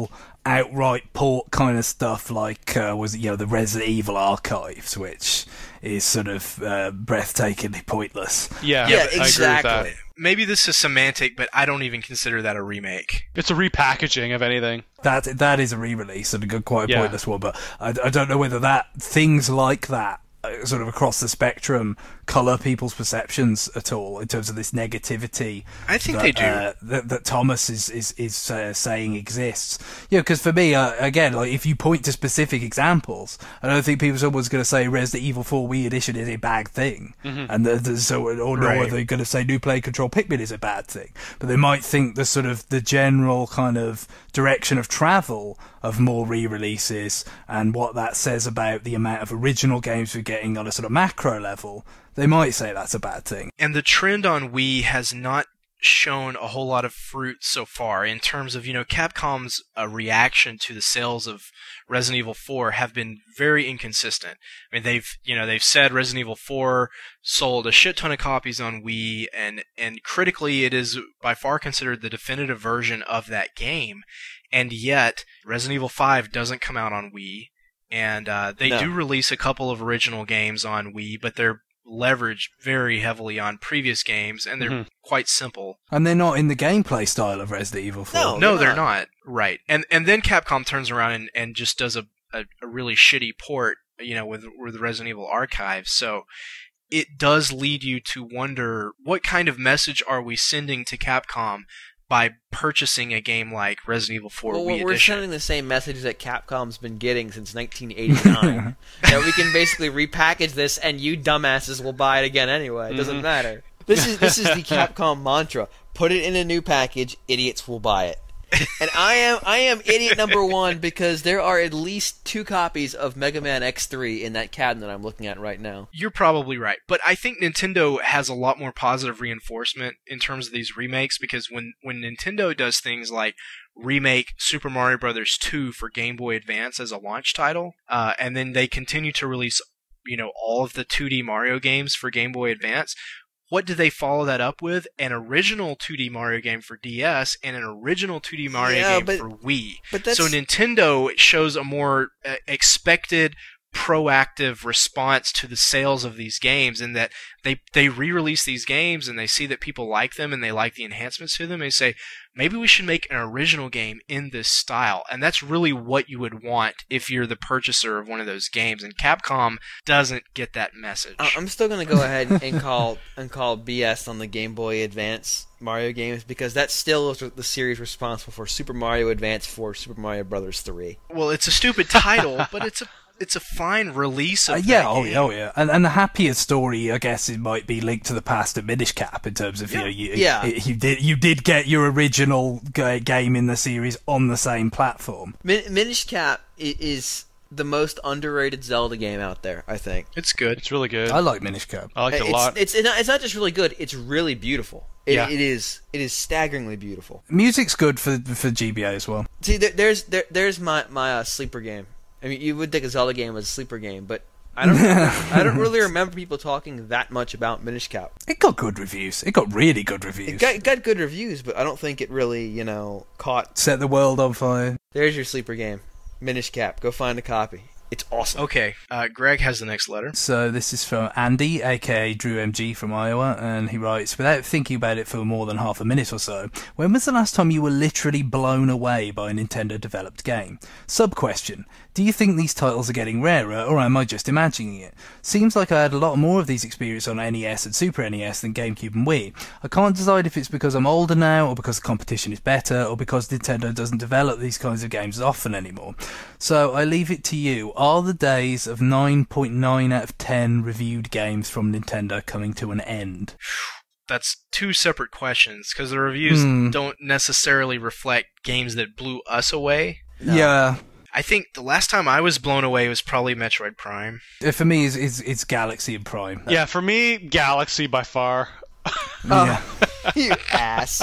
outright port kind of stuff, like uh, was you know the Resident Evil archives, which is sort of uh, breathtakingly pointless. Yeah, Yeah, I agree with exactly. that. Maybe this is semantic, but I don't even consider that a remake. It's a repackaging of anything. That that is a re-release and a good, quite a Yeah. pointless one, but I, I don't know whether that things like that, uh, sort of across the spectrum, colour people's perceptions at all in terms of this negativity. I think that, they do. Uh, that, that Thomas is is is uh, saying exists. Yeah, because for me, uh, again, like if you point to specific examples, I don't think people someone's going to say Resident Evil four Wii Edition is a bad thing, Mm-hmm. and the, the, so or nor Right. are they going to say New Play Control Pikmin is a bad thing. But they might think the sort of the general kind of direction of travel of more re-releases and what that says about the amount of original games we're getting on a sort of macro level. They might say that's a bad thing. And the trend on Wii has not shown a whole lot of fruit so far in terms of, you know, Capcom's uh, reaction to the sales of Resident Evil four have been very inconsistent. I mean, they've, you know, they've said Resident Evil four sold a shit ton of copies on Wii, and, and critically it is by far considered the definitive version of that game. And yet, Resident Evil five doesn't come out on Wii, and uh, they No. do release a couple of original games on Wii, but they're leveraged very heavily on previous games, and they're Mhm. quite simple. And they're not in the gameplay style of Resident Evil four. No. No, they're they're not. Right. And and then Capcom turns around and, and just does a, a, a really shitty port, you know, with with the Resident Evil archives. So it does lead you to wonder what kind of message are we sending to Capcom by purchasing a game like Resident Evil four Well, Wii we're Edition. sending the same message that Capcom's been getting since nineteen eighty-nine. That we can basically repackage this, and you dumbasses will buy it again anyway. It doesn't Mm-hmm. matter. This is this is the Capcom mantra: put it in a new package, idiots will buy it. And I am I am idiot number one because there are at least two copies of Mega Man X three in that cabinet I'm looking at right now. You're probably right, but I think Nintendo has a lot more positive reinforcement in terms of these remakes, because when, when Nintendo does things like remake Super Mario Brothers two for Game Boy Advance as a launch title, uh, and then they continue to release, you know, all of the two D Mario games for Game Boy Advance, what do they follow that up with? An original two D Mario game for D S and an original two D Mario Yeah, game but- for Wii. But that's So Nintendo shows a more uh, expected, proactive response to the sales of these games, in that they they re-release these games and they see that people like them and they like the enhancements to them, and they say, maybe we should make an original game in this style. And that's really what you would want if you're the purchaser of one of those games. And Capcom doesn't get that message. I- I'm still gonna go ahead and call and call B S on the Game Boy Advance Mario games, because that still is the series responsible for Super Mario Advance for Super Mario Brothers three. Well, it's a stupid title, but it's a it's a fine release of Uh, yeah, that oh game. yeah, oh yeah, and and the happier story, I guess, it might be linked to the past of Minish Cap in terms of you know, you, Yeah. you, you did you did get your original ga- game in the series on the same platform. Min- Minish Cap i- is the most underrated Zelda game out there, I think. It's good. It's really good. I like Minish Cap. I like it a it's, lot. It's, it's, not, it's not just really good, it's really beautiful. It, Yeah. it is it is staggeringly beautiful. Music's good for for G B A as well. See, there, there's there, there's my my uh, sleeper game. I mean, you would think a Zelda game was a sleeper game, but I don't I don't really remember people talking that much about Minish Cap. It got good reviews. It got really good reviews. It got, it got good reviews, but I don't think it really, you know, caught. Set the world on fire. There's your sleeper game, Minish Cap. Go find a copy. It's awesome. Okay, uh, Greg has the next letter. So this is from Andy, aka Drew M G from Iowa, and he writes, without thinking about it for more than half a minute or so, when was the last time you were literally blown away by a Nintendo-developed game? Sub-question, do you think these titles are getting rarer, or am I just imagining it? Seems like I had a lot more of these experiences on N E S and Super N E S than GameCube and Wii. I can't decide if it's because I'm older now, or because the competition is better, or because Nintendo doesn't develop these kinds of games as often anymore. So I leave it to you. Are the days of nine point nine out of ten reviewed games from Nintendo coming to an end? That's two separate questions, because the reviews Hmm. don't necessarily reflect games that blew us away. No. Yeah. I think the last time I was blown away was probably Metroid Prime. Uh, For me, it's, it's, it's Galaxy and Prime. yeah, for me, Galaxy by far. Yeah. You ass.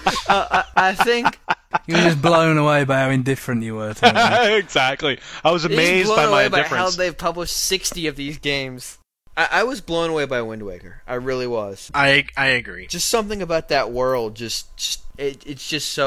uh, I, I think You were just blown away by how indifferent you were. Totally. Exactly. I was he's amazed blown by my away by how difference. they've published sixty of these games. I, I was blown away by Wind Waker. I really was. I I agree. Just something about that world. Just, just it, it's just so f-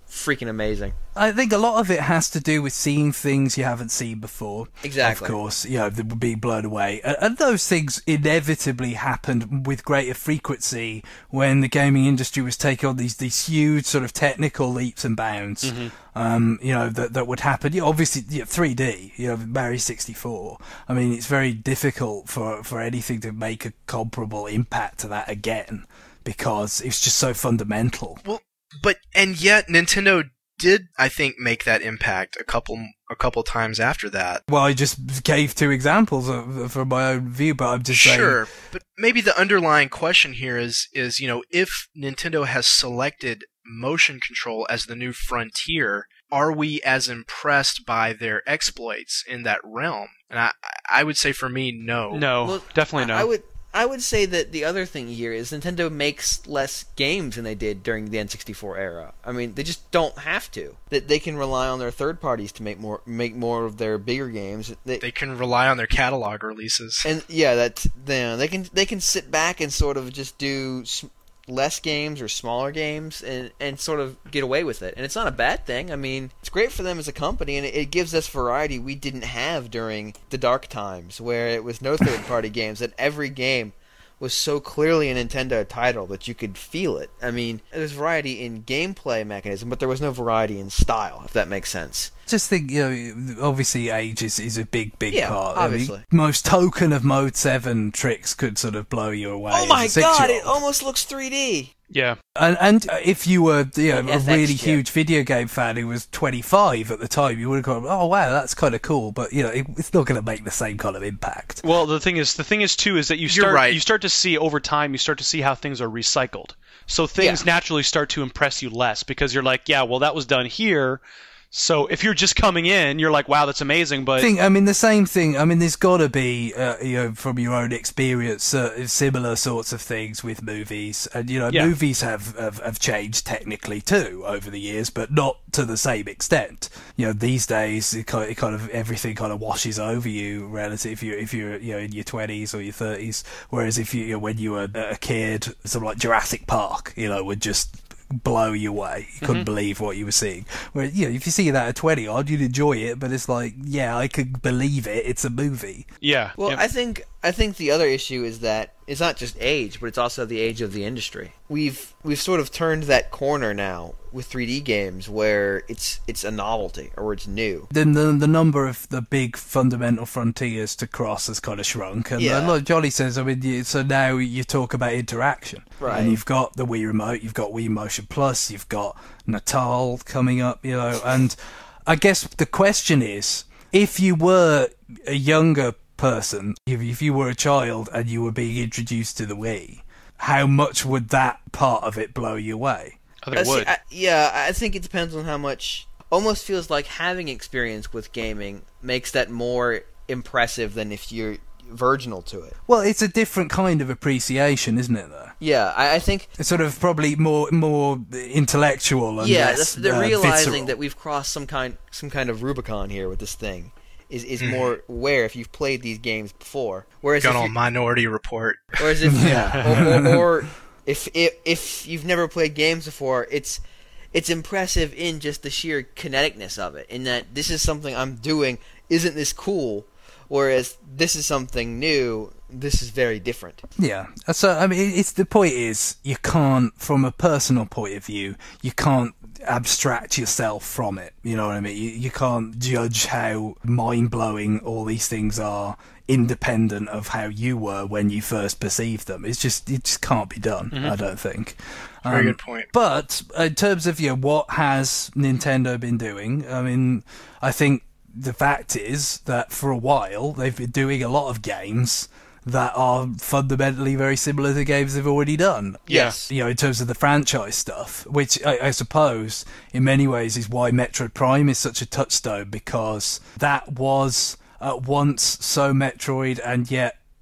freaking amazing. I think a lot of it has to do with seeing things you haven't seen before. Exactly. Of course, you know, that would be blown away. And, and those things inevitably happened with greater frequency when the gaming industry was taking on these, these huge sort of technical leaps and bounds. Mm-hmm. Um, you know, that that would happen. You know, obviously, you know, three D, you know, Mario sixty-four. I mean, it's very difficult for, for anything to make a comparable impact to that again, because it's just so fundamental. Well, but, and yet, Nintendo did, I think, make that impact a couple a couple times after that. Well, I just gave two examples of, from my own view, but I'm just saying... Sure, but maybe the underlying question here is, is, you know, if Nintendo has selected motion control as the new frontier, are we as impressed by their exploits in that realm? And I, I would say for me, no. No, well, definitely no. I would... I would say that the other thing here is Nintendo makes less games than they did during the N sixty-four era. I mean, they just don't have to. That they can rely on their third parties to make more make more of their bigger games. They, they can rely on their catalog releases. And yeah, that's you know, they can they can sit back and sort of just do less games or smaller games and, and sort of get away with it. And it's not a bad thing. I mean, it's great for them as a company, and it, it gives us variety we didn't have during the dark times where it was no third-party games, that every game was so clearly a Nintendo title that you could feel it. I mean, there's variety in gameplay mechanism, but there was no variety in style, if that makes sense. Just think, you know, obviously age is, is a big, big yeah, part. obviously. I mean, most token of Mode seven tricks could sort of blow you away. Oh my as a god, it six-year-old. almost looks three D! Yeah. And, and if you were you know, a F X really chip. huge video game fan who was twenty-five at the time, you would have gone, oh wow, that's kind of cool, but you know, it, it's not going to make the same kind of impact. Well, the thing is, the thing is too, is that you You're start right. you start to see over time, you start to see how things are recycled. So things Yeah. naturally start to impress you less because you're like, yeah, well, that was done here. So if you're just coming in, you're like, wow, that's amazing, but I think, I mean, the same thing. I mean, there's got to be, uh, you know, from your own experience, uh, similar sorts of things with movies. And you know, Yeah. movies have, have have changed technically too over the years, but not to the same extent. You know, these days, it kind of, it kind of everything kind of washes over you relative if you if you're you know in your twenties or your thirties. Whereas if you, you know, when you were a kid, something like Jurassic Park, you know, would just blow you away. You couldn't Mm-hmm. believe what you were seeing. Where, you know, if you see that at twenty odd, you'd enjoy it, but it's like, yeah, I could believe it. It's a movie. yeah. Well, yeah. I think I think the other issue is that it's not just age, but it's also the age of the industry. We've we've sort of turned that corner now with three D games where it's it's a novelty or it's new. Then the the number of the big fundamental frontiers to cross has kind of shrunk. And Yeah. uh, like Johnny says, I mean, you, so now you talk about interaction. Right. And you've got the Wii Remote, you've got Wii Motion Plus, you've got Natal coming up, you know, and I guess the question is, if you were a younger person, if, if you were a child and you were being introduced to the Wii, how much would that part of it blow you away? I think Uh, it see, would. I, yeah, I think it depends on how much. Almost feels like having experience with gaming makes that more impressive than if you're virginal to it. Well, it's a different kind of appreciation, isn't it, though? Yeah, I, I think. It's sort of probably more more intellectual and Yeah, less, the, the uh, realizing visceral. that we've crossed some kind some kind of Rubicon here with this thing is is Mhm. more aware if you've played these games before. Whereas Got if on you- Minority Report. Whereas if Yeah. or, or, or if, if if you've never played games before, it's it's impressive in just the sheer kineticness of it. In that this is something I'm doing. Isn't this cool? Whereas this is something new. This is very different. Yeah. So I mean, it's the point is you can't, from a personal point of view, you can't abstract yourself from it. You know what I mean? You, you can't judge how mind blowing all these things are, independent of how you were when you first perceived them. It's just it just can't be done. I don't think. Very Um, good point. But in terms of, you know, what has Nintendo been doing, I mean, I think the fact is that for a while they've been doing a lot of games that are fundamentally very similar to games they've already done. Yes. You know, in terms of the franchise stuff, which I, I suppose in many ways is why Metroid Prime is such a touchstone, because that was at once so Metroid and yet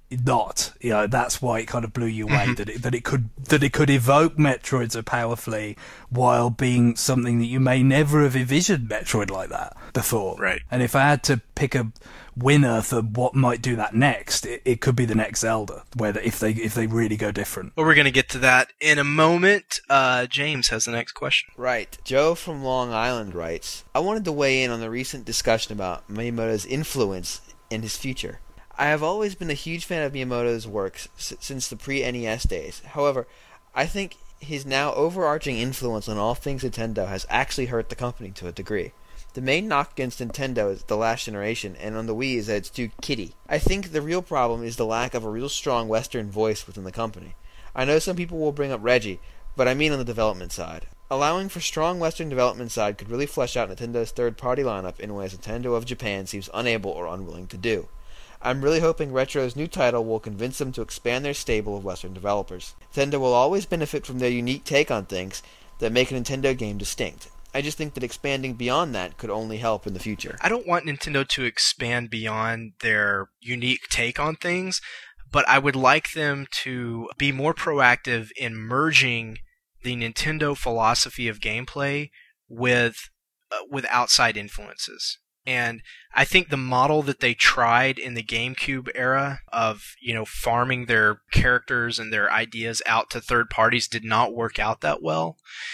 not. You know, that's why it kind of blew you away Mm-hmm. that it that it could that it could evoke Metroid so powerfully while being something that you may never have envisioned Metroid like that before. Right. And if I had to pick a winner for what might do that next, it, it could be the next Zelda, where the, if they if they really go different. Well, we're going to get to that in a moment. Uh, James has the next question. Right. Joe from Long Island writes, I wanted to weigh in on the recent discussion about Miyamoto's influence in his future. I have always been a huge fan of Miyamoto's works s- since the pre-N E S days. However, I think his now overarching influence on all things Nintendo has actually hurt the company to a degree. The main knock against Nintendo is the last generation, and on the Wii is that it's too kiddie. I think the real problem is the lack of a real strong Western voice within the company. I know some people will bring up Reggie, but I mean on the development side. Allowing for strong Western development side could really flesh out Nintendo's third-party lineup in ways Nintendo of Japan seems unable or unwilling to do. I'm really hoping Retro's new title will convince them to expand their stable of Western developers. Nintendo will always benefit from their unique take on things that make a Nintendo game distinct. I just think that expanding beyond that could only help in the future. I don't want Nintendo to expand beyond their unique take on things, but I would like them to be more proactive in merging the Nintendo philosophy of gameplay with uh, with outside influences. And I think the model that they tried in the GameCube era of, you know, farming their characters and their ideas out to third parties did not work out that well.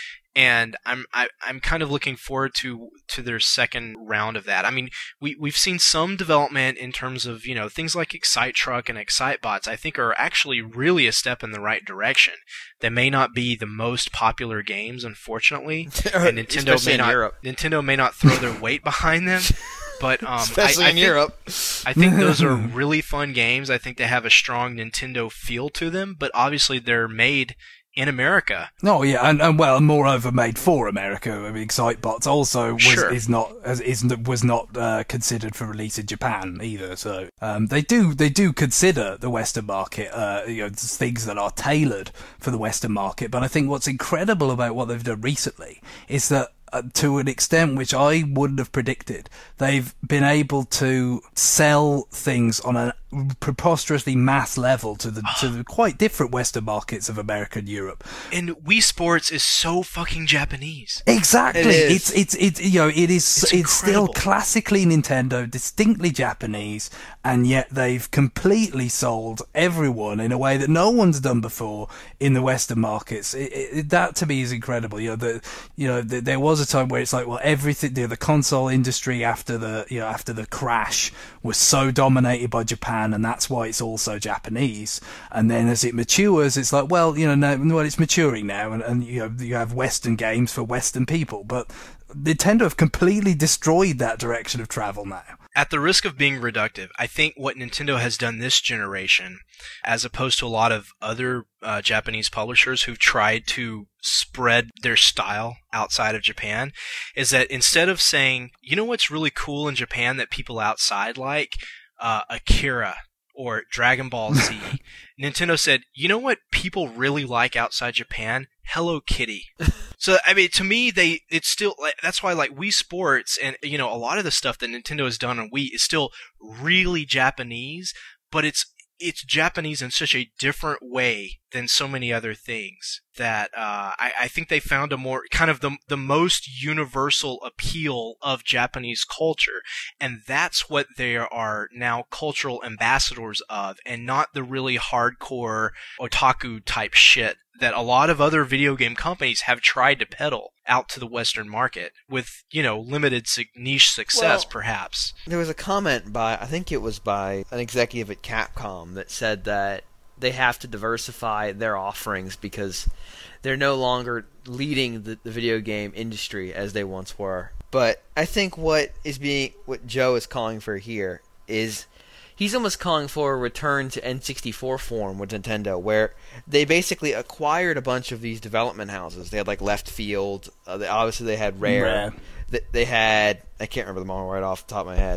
And I'm I, I'm kind of looking forward to to their second round of that. I mean, we we've seen some development in terms of, you know, things like Excite Truck and Excitebots. I think are actually really a step in the right direction. They may not be the most popular games, unfortunately, and Nintendo Especially may in not Europe. Nintendo may not throw their weight behind them. But um, Especially I, I in think, Europe. I think those are really fun games. I think they have a strong Nintendo feel to them, but obviously they're made in America. Oh yeah, and, and well, moreover, made for America. I mean, Excitebots also was Sure. is not as is was not uh, considered for release in Japan either. So um, they do they do consider the Western market, uh, you know, things that are tailored for the Western market. But I think what's incredible about what they've done recently is that, Uh, to an extent which I wouldn't have predicted, they've been able to sell things on a preposterously mass level to the to the quite different Western markets of America and Europe. And Wii Sports is so fucking Japanese. Exactly, It is. it's it's it's you know it is It's it's, still incredible. classically Nintendo, distinctly Japanese, and yet they've completely sold everyone in a way that no one's done before in the Western markets. It, it, that to me is incredible. You know, the you know the, there was a time where it's like, well, everything, you know, the console industry after the you know after the crash was so dominated by Japan, and that's why it's all so Japanese. And then as it matures, it's like, well, you know, no, well, it's maturing now, and, and you know, you have Western games for Western people, but Nintendo have completely destroyed that direction of travel now. At the risk of being reductive, I think what Nintendo has done this generation, as opposed to a lot of other uh, Japanese publishers who've tried to spread their style outside of Japan, is that instead of saying, you know what's really cool in Japan that people outside like? Uh, Akira or Dragon Ball Z. Nintendo said, you know what people really like outside Japan? Hello Kitty. So, I mean, to me, they it's still, like, that's why, like, Wii Sports and, you know, a lot of the stuff that Nintendo has done on Wii is still really Japanese, but it's it's Japanese in such a different way than so many other things that uh, I, I think they found a more kind of the the most universal appeal of Japanese culture, and that's what they are now cultural ambassadors of, and not the really hardcore otaku type shit that a lot of other video game companies have tried to peddle out to the Western market with, you know, limited su- niche success, Well, perhaps. There was a comment by, I think it was by an executive at Capcom that said that they have to diversify their offerings because they're no longer leading the, the video game industry as they once were. But I think what is being, what Joe is calling for here is, he's almost calling for a return to N sixty-four form with Nintendo, where they basically acquired a bunch of these development houses. They had like Left Field. Uh, they, obviously, they had Rare. Rare. They, they had, I can't remember them all right off the top of my head.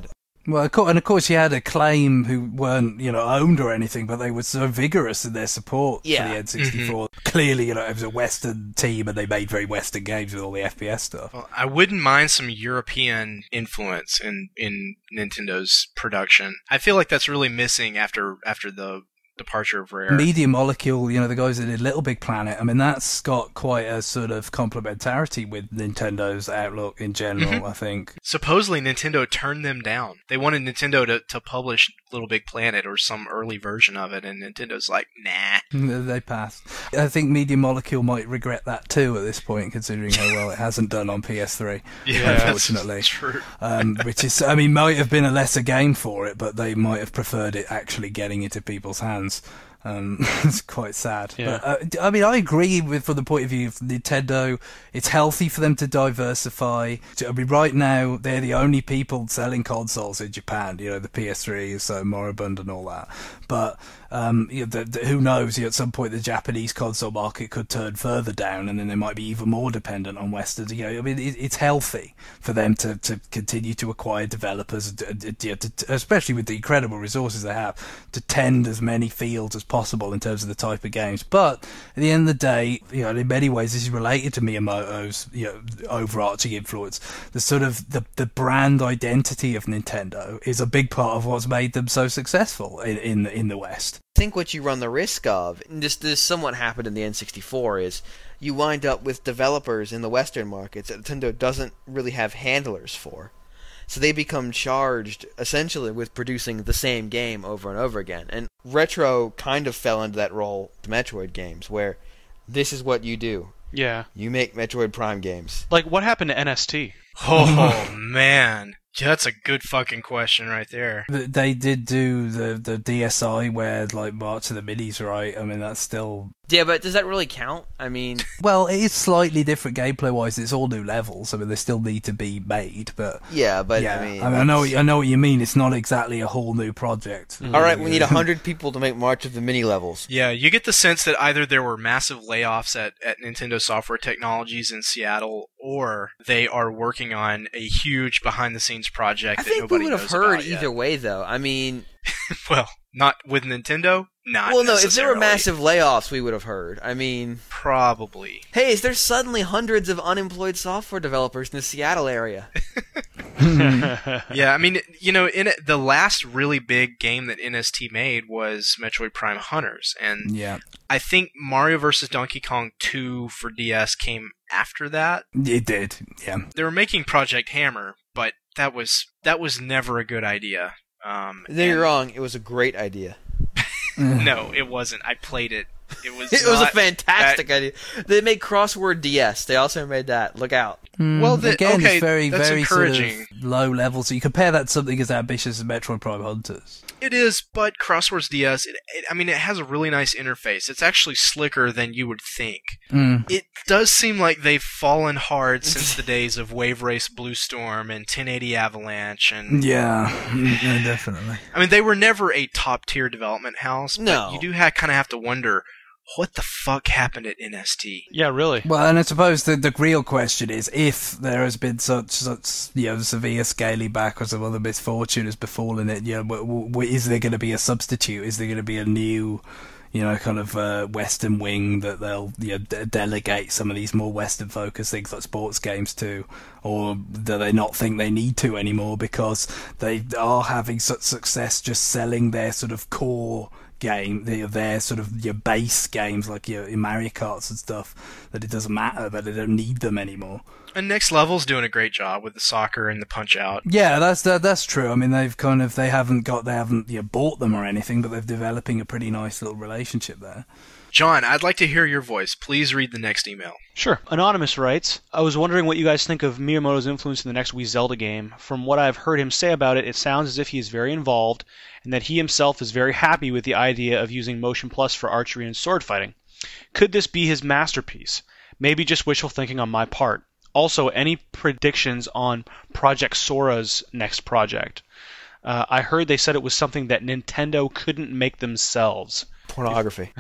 Well, of course, and of course, you had Acclaim who weren't, you know, owned or anything, but they were so vigorous in their support Yeah. for the N sixty-four. Mm-hmm. Clearly, you know, it was a Western team, and they made very Western games with all the F P S stuff. Well, I wouldn't mind some European influence in, in Nintendo's production. I feel like that's really missing after after the departure of Rare. Media Molecule, you know, the guys that did Little Big Planet, I mean, that's got quite a sort of complementarity with Nintendo's outlook in general, mm-hmm. I think. Supposedly, Nintendo turned them down. They wanted Nintendo to, to publish Little Big Planet or some early version of it, and Nintendo's like, nah. They passed. I think Media Molecule might regret that too at this point, considering how well it hasn't done on P S three, yeah, unfortunately. That's true. um, which is, I mean, might have been a lesser game for it, but they might have preferred it actually getting into people's hands. Um, it's quite sad. Yeah. But, uh, I mean, I agree with from the point of view of Nintendo. It's healthy for them to diversify. I mean, right now they're the only people selling consoles in Japan. You know, the P S three is so moribund and all that. But um, you know, the, the, who knows? You know, at some point, the Japanese console market could turn further down, and then they might be even more dependent on Westerns. You know, I mean, it, it's healthy for them to, to continue to acquire developers, to, to, to, especially with the incredible resources they have, to tend as many fields as possible in terms of the type of games. But at the end of the day, you know, in many ways, this is related to Miyamoto's, you know, overarching influence. The sort of the the brand identity of Nintendo is a big part of what's made them so successful in in, in the West. I think what you run the risk of, and this this somewhat happened in the N sixty-four, is you wind up with developers in the Western markets that Nintendo doesn't really have handlers for. So they become charged, essentially, with producing the same game over and over again. And Retro kind of fell into that role with Metroid games, where this is what you do. Yeah. You make Metroid Prime games. Like, what happened to N S T? Oh, man. That's a good fucking question right there. They did do the, the D S I where, like, March of the Minis, right? I mean, that's still... Yeah, but does that really count? I mean... Well, it is slightly different gameplay-wise. It's all new levels. I mean, they still need to be made, but... Yeah, but, yeah, I mean... I, mean, I, know, I know what you mean. It's not exactly a whole new project. All right, we need one hundred people to make March of the Mini levels. Yeah, you get the sense that either there were massive layoffs at, at Nintendo Software Technologies in Seattle, or they are working on a huge behind-the-scenes project I that think nobody we would have knows heard about yet. either way, though. I mean... Well, not with Nintendo? Not Well, no, if there were necessarily. massive layoffs, we would have heard. I mean... Probably. Hey, is there suddenly hundreds of unemployed software developers in the Seattle area? Yeah, I mean, you know, in it, the last really big game that N S T made was Metroid Prime Hunters, and Yeah. I think Mario versus. Donkey Kong two for D S came after that. It did, yeah. They were making Project Hammer, but that was that was never a good idea. Um, No, you're and- wrong. It was a great idea. No, it wasn't. I played it. It was. It was a not fantastic idea. They made Crossword D S. They also made that. Look out. Well, the- again, okay, it's very, that's very sort encouraging. of low level. So you compare that to something as ambitious as Metroid Prime Hunters. It is, but Crosswords D S, it, it, I mean, it has a really nice interface. It's actually slicker than you would think. Mm. It does seem like they've fallen hard since the days of Wave Race Blue Storm and ten eighty Avalanche. And Yeah, yeah, definitely. I mean, they were never a top-tier development house, but No. you do ha- kind of have to wonder, what the fuck happened at N S T? Yeah, really. Well, and I suppose the the real question is if there has been such such you know severe scaling back or some other misfortune has befallen it, you know, w- w- is there going to be a substitute? Is there going to be a new, you know, kind of uh, Western wing that they'll you know, de- delegate some of these more Western focused things like sports games to, or do they not think they need to anymore because they are having such success just selling their sort of core game, their, their sort of your base games like your, your Mario Karts and stuff, that it doesn't matter, that they don't need them anymore. And Next Level's doing a great job with the soccer and the Punch Out. Yeah, that's that, that's true. I mean, they've kind of they haven't got they haven't you know, bought them or anything, but they're developing a pretty nice little relationship there. John, I'd like to hear your voice. Please read the next email. Sure. Anonymous writes, I was wondering what you guys think of Miyamoto's influence in the next Wii Zelda game. From what I've heard him say about it, it sounds as if he is very involved, and that he himself is very happy with the idea of using Motion Plus for archery and sword fighting. Could this be his masterpiece? Maybe just wishful thinking on my part. Also, any predictions on Project Sora's next project? Uh, I heard they said it was something that Nintendo couldn't make themselves. Pornography.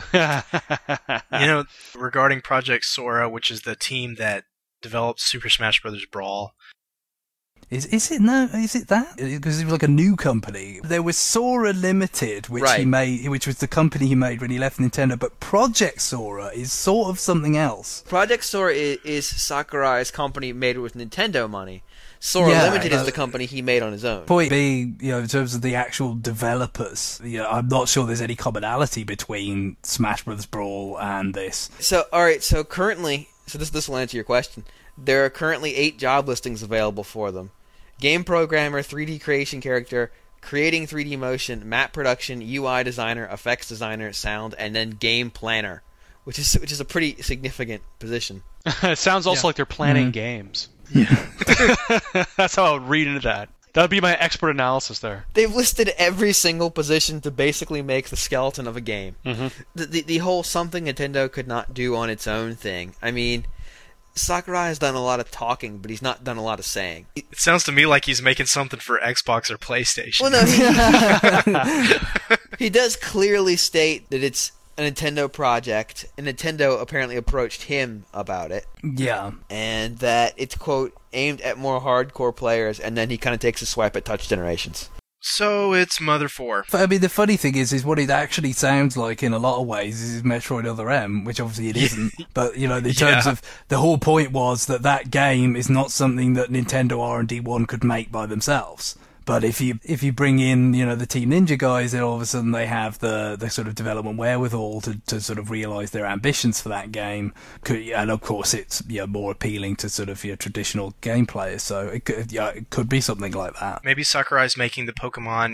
You know, regarding Project Sora, which is the team that developed Super Smash Bros. Brawl. Is is it no? Is it that? Because it was like a new company. There was Sora Limited, which Right. he made, which was the company he made when he left Nintendo. But Project Sora is sort of something else. Project Sora is, is Sakurai's company made with Nintendo money. Sora Yeah, Limited is uh, the company he made on his own. Point being, you know, in terms of the actual developers, you know, I'm not sure there's any commonality between Smash Bros. Brawl and this. So, all right. So currently, so this this will answer your question. There are currently eight job listings available for them: game programmer, three D creation character, creating three D motion, map production, U I designer, effects designer, sound, and then game planner, which is which is a pretty significant position. It sounds also Yeah. like they're planning Mhm. games. Yeah. That's how I would read into that. That would be my expert analysis there. They've listed every single position to basically make the skeleton of a game. Mhm. The, the the whole something Nintendo could not do on its own thing. I mean, Sakurai has done a lot of talking, but he's not done a lot of saying. It sounds to me like he's making something for Xbox or PlayStation. Well, no, he, he does clearly state that it's a Nintendo project, and Nintendo apparently approached him about it, Yeah. and that it's, quote, aimed at more hardcore players, and then he kind of takes a swipe at Touch Generations. So it's Mother four. But, I mean, the funny thing is, is what it actually sounds like in a lot of ways is Metroid Other M, which obviously it isn't. But, you know, in terms Yeah. of, the whole point was that that game is not something that Nintendo R and D one could make by themselves. But if you if you bring in, you know, the Team Ninja guys, then all of a sudden they have the, the sort of development wherewithal to, to sort of realise their ambitions for that game. Could, and of course, it's, you know, more appealing to sort of your traditional game players. So it could, yeah, it could be something like that. Maybe Sakurai's making the Pokemon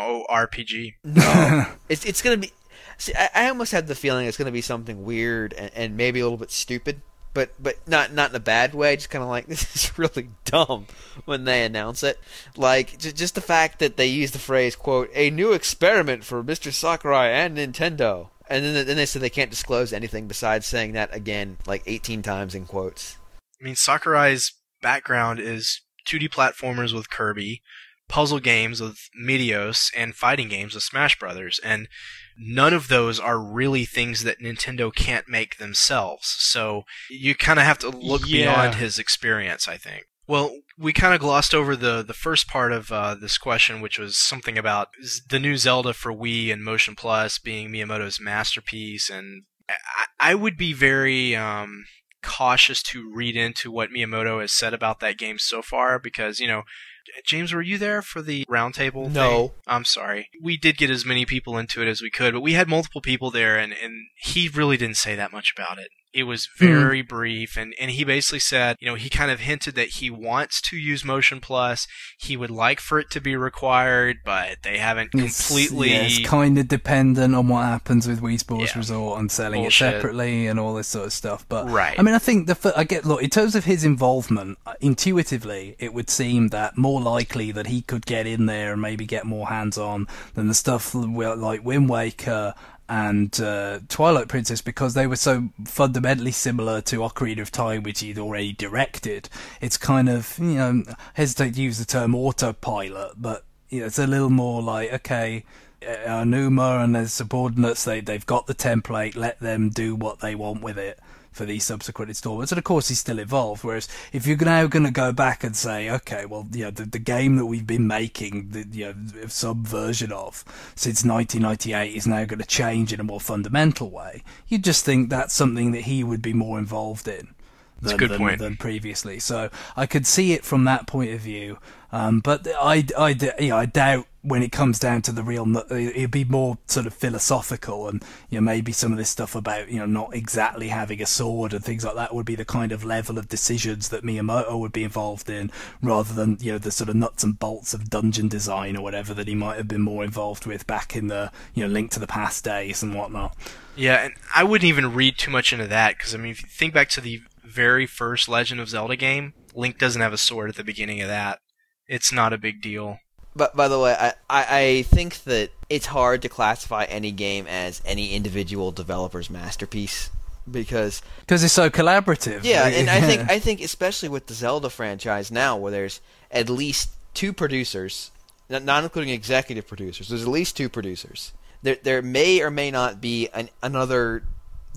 MMORPG. No. it's it's going to be... See, I, I almost had the feeling it's going to be something weird and, and maybe a little bit stupid. But but not not in a bad way. Just kind of like, this is really dumb when they announce it. Like j- just the fact that they use the phrase, quote, a new experiment for Mister Sakurai and Nintendo, and then then they said they can't disclose anything besides saying that again like eighteen times in quotes. I mean, Sakurai's background is two D platformers with Kirby, puzzle games with Meteos, and fighting games with Smash Brothers, and none of those are really things that Nintendo can't make themselves. So you kind of have to look Yeah. beyond his experience, I think. Well, we kind of glossed over the, the first part of uh, this question, which was something about z- the new Zelda for Wii and Motion Plus being Miyamoto's masterpiece, and I, I would be very um, cautious to read into what Miyamoto has said about that game so far, because, you know, James, were you there for the roundtable? No. thing? I'm sorry. We did get as many people into it as we could, but we had multiple people there, and, and he really didn't say that much about it. It was very brief, and, and he basically said, you know, he kind of hinted that he wants to use Motion Plus. He would like for it to be required, but they haven't completely... It's, yeah, it's kind of dependent on what happens with Wii Sports Yeah. Resort and selling Bullshit. it separately and all this sort of stuff. But Right. I mean, I think the fir- I get look in terms of his involvement. uh, Intuitively, it would seem that more likely that he could get in there and maybe get more hands on than the stuff li- like Wind Waker and uh, Twilight Princess, because they were so fundamentally similar to Ocarina of Time, which he'd already directed. It's kind of, you know, I hesitate to use the term autopilot, but you know, it's a little more like, okay, uh, Anuma and his subordinates, they, they've got the template, let them do what they want with it for these subsequent installments. And of course he's still involved, whereas if you're now going to go back and say, okay, well, you know, the, the game that we've been making, the, you know, some version of since nineteen ninety-eight is now going to change in a more fundamental way, you'd just think that's something that he would be more involved in That's a than, good than, point. than previously. So I could see it from that point of view. Um, but I, I, you know, I doubt when it comes down to the real, nu- it'd be more sort of philosophical, and you know, maybe some of this stuff about, you know, not exactly having a sword and things like that would be the kind of level of decisions that Miyamoto would be involved in, rather than, you know, the sort of nuts and bolts of dungeon design or whatever that he might have been more involved with back in the, you know, Link to the Past days and whatnot. Yeah, and I wouldn't even read too much into that, because, I mean, if you think back to the very first Legend of Zelda game, Link doesn't have a sword at the beginning of that. It's not a big deal. But by the way, I, I, I think that it's hard to classify any game as any individual developer's masterpiece, because Because it's so collaborative. yeah, and I think I think especially with the Zelda franchise now, where there's at least two producers, not, not including executive producers, there's at least two producers. There there may or may not be an, another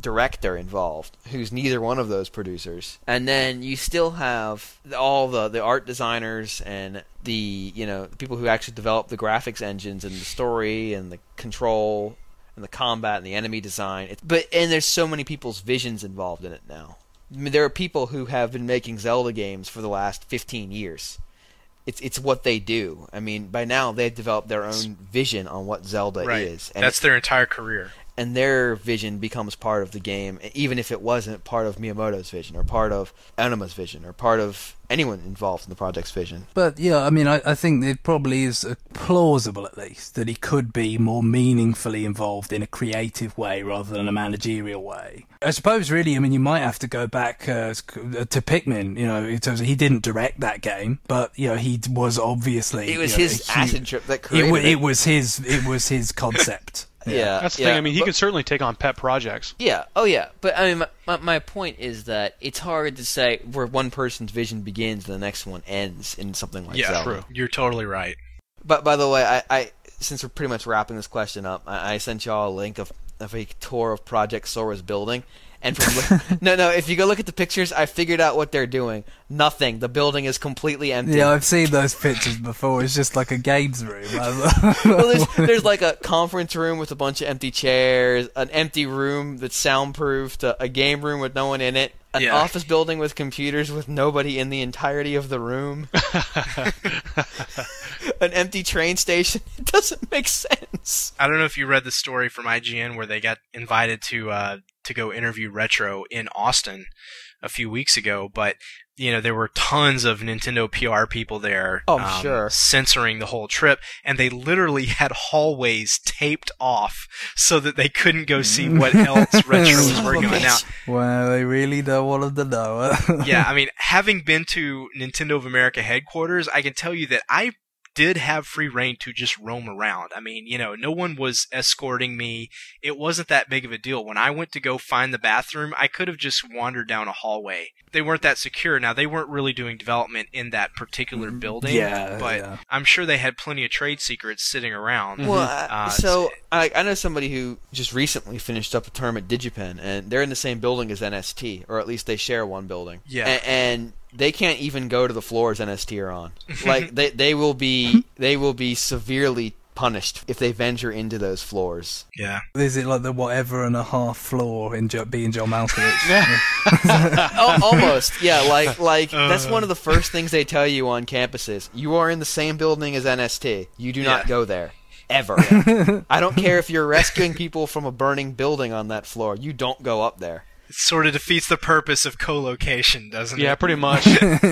director involved, who's neither one of those producers. And then you still have all the, the art designers and the, you know, people who actually develop the graphics engines and the story and the control and the combat and the enemy design. It, but and there's so many people's visions involved in it now. I mean, there are people who have been making Zelda games for the last fifteen years. It's it's what they do. I mean, by now they've developed their own vision on what Zelda right. is. And That's their entire career. And their vision becomes part of the game, even if it wasn't part of Miyamoto's vision, or part of Anima's vision, or part of anyone involved in the project's vision. But yeah, I mean, I, I think it probably is uh, plausible, at least, that he could be more meaningfully involved in a creative way rather than a managerial way. I suppose, really, I mean, you might have to go back uh, to Pikmin. You know, in terms of, he didn't direct that game, but you know, he was obviously. It was you know, his a huge, acid trip that created it. it. It was his. It was his concept. Yeah. yeah, that's the yeah, thing. I mean, he but, could certainly take on pet projects. Yeah, oh yeah, but I mean, my, my, my point is that it's hard to say where one person's vision begins and the next one ends in something like yeah, Zelda. True. You're totally right. But by the way, I, I since we're pretty much wrapping this question up, I, I sent y'all a link of, of a tour of Project Sora's building. And from no, no. If you go look at the pictures, I figured out what they're doing. Nothing. The building is completely empty. Yeah, I've seen those pictures before. It's just like a games room. well, there's, there's like a conference room with a bunch of empty chairs, an empty room that's soundproofed, a, a game room with no one in it, an yeah. office building with computers with nobody in the entirety of the room, an empty train station. It doesn't make sense. I don't know if you read the story from I G N where they got invited to uh, to go interview Retro in Austin a few weeks ago, but you know there were tons of Nintendo P R people there. Oh, um, sure. Censoring the whole trip, and they literally had hallways taped off so that they couldn't go see what else Retro was working on. Now, well, they really don't want them to know. yeah, I mean, having been to Nintendo of America headquarters, I can tell you that I did have free reign to just roam around. I mean, you know, no one was escorting me. It wasn't that big of a deal. When I went to go find the bathroom, I could have just wandered down a hallway. They weren't that secure. Now, they weren't really doing development in that particular building, yeah, but yeah. I'm sure they had plenty of trade secrets sitting around. Well, uh, Uh, so I, I know somebody who just recently finished up a term at Digipen, and they're in the same building as N S T, or at least they share one building. Yeah. A- and they can't even go to the floors N S T are on. Like they, they will be they will be severely punished if they venture into those floors. Yeah. Is it like the whatever and a half floor in jo- being John Malkovich? oh, almost, yeah. Like like uh, that's one of the first things they tell you on campuses. You are in the same building as N S T. You do not yeah. go there. Ever. I don't care if you're rescuing people from a burning building on that floor. You don't go up there. It sort of defeats the purpose of co-location, doesn't it? Yeah, pretty much.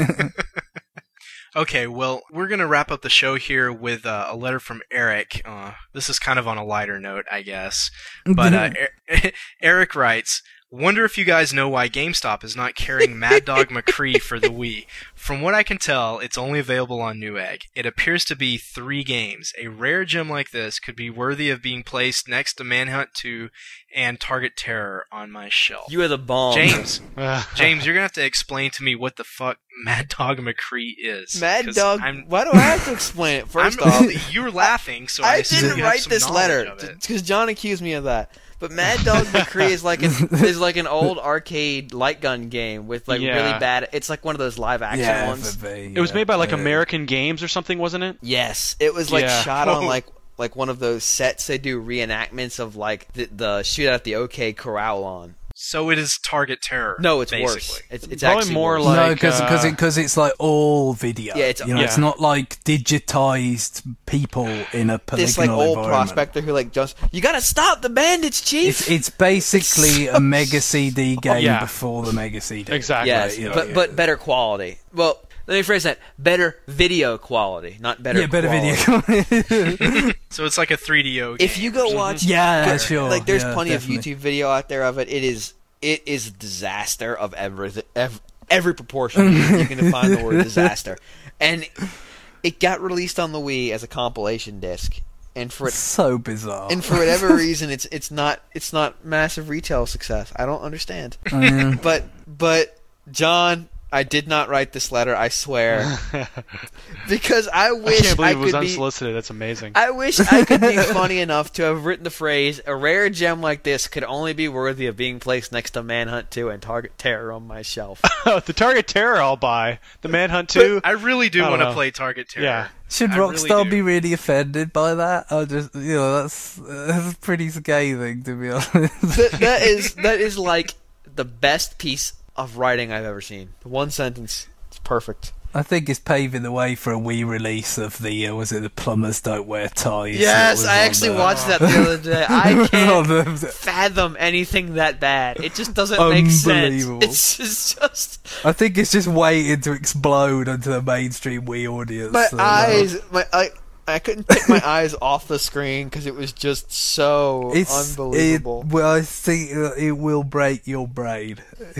Okay, well, we're going to wrap up the show here with uh, a letter from Eric. Uh, this is kind of on a lighter note, I guess. But uh, er- Eric writes, "Wonder if you guys know why GameStop is not carrying Mad Dog McCree for the Wii. From what I can tell, it's only available on Newegg. It appears to be three games. A rare gem like this could be worthy of being placed next to Manhunt two and Target Terror on my shelf." You are the bomb. James, James, you're going to have to explain to me what the fuck Mad Dog McCree is. Mad Dog, I'm, why do I have to explain it? First I'm, off, you were laughing, so I, I assume didn't you have write some this knowledge letter of it. because John accused me of that. But Mad Dog McCree is like an is like an old arcade light gun game with like Yeah. really bad. It's like one of those live action yeah, ones. be, It was yeah, made by like yeah. American Games or something, wasn't it? Yes, it was like Yeah. shot on like like one of those sets they do reenactments of like the, the shootout at the OK Corral on. So it is Target Terror. No, it's basically. worse. It's, it's Probably actually more worse. like- no, because uh, it, cause it's like all video. Yeah, it's- you know, yeah. it's not like digitized people in a polygonal this like old environment. prospector who like just you gotta stop the bandits, chief. It's, it's basically a Mega C D game Yeah. before the Mega C D. Exactly. yes, you know, but yeah. but better quality. Well, let me phrase that: better video quality, not better. Yeah, better quality. video. So it's like a three D O game. If you go watch, Yeah, sure. like there's yeah, plenty definitely. of YouTube video out there of it. It is it is a disaster of everything, every, every proportion you can define the word disaster, and it got released on the Wii as a compilation disc, and for it, So bizarre. and for whatever reason, it's it's not it's not massive retail success. I don't understand, Um, but but John, I did not write this letter, I swear. Because I wish I can't believe I it was could be, unsolicited. That's amazing. I wish I could be funny enough to have written the phrase, a rare gem like this could only be worthy of being placed next to Manhunt two and Target Terror on my shelf. The Target Terror I'll buy. The Manhunt two. I really do I want to know. play Target Terror. Yeah. Should I Rockstar really do. be really offended by that? I just, you know, that's that's pretty scathing, to be honest. that, that is that is like the best piece of writing I've ever seen. One sentence. It's perfect. I think it's paving the way for a Wii release of the, uh, was it the Plumbers Don't Wear Ties? Yes, that was I on actually the- watched that the other day. I on can't the- fathom anything that bad. It just doesn't make sense. Unbelievable. It's just, just I think it's just waiting to explode onto the mainstream Wii audience. my so, uh, eyes. My I I couldn't take my eyes off the screen because it was just so It's unbelievable. It, well, I think uh, it will break your brain.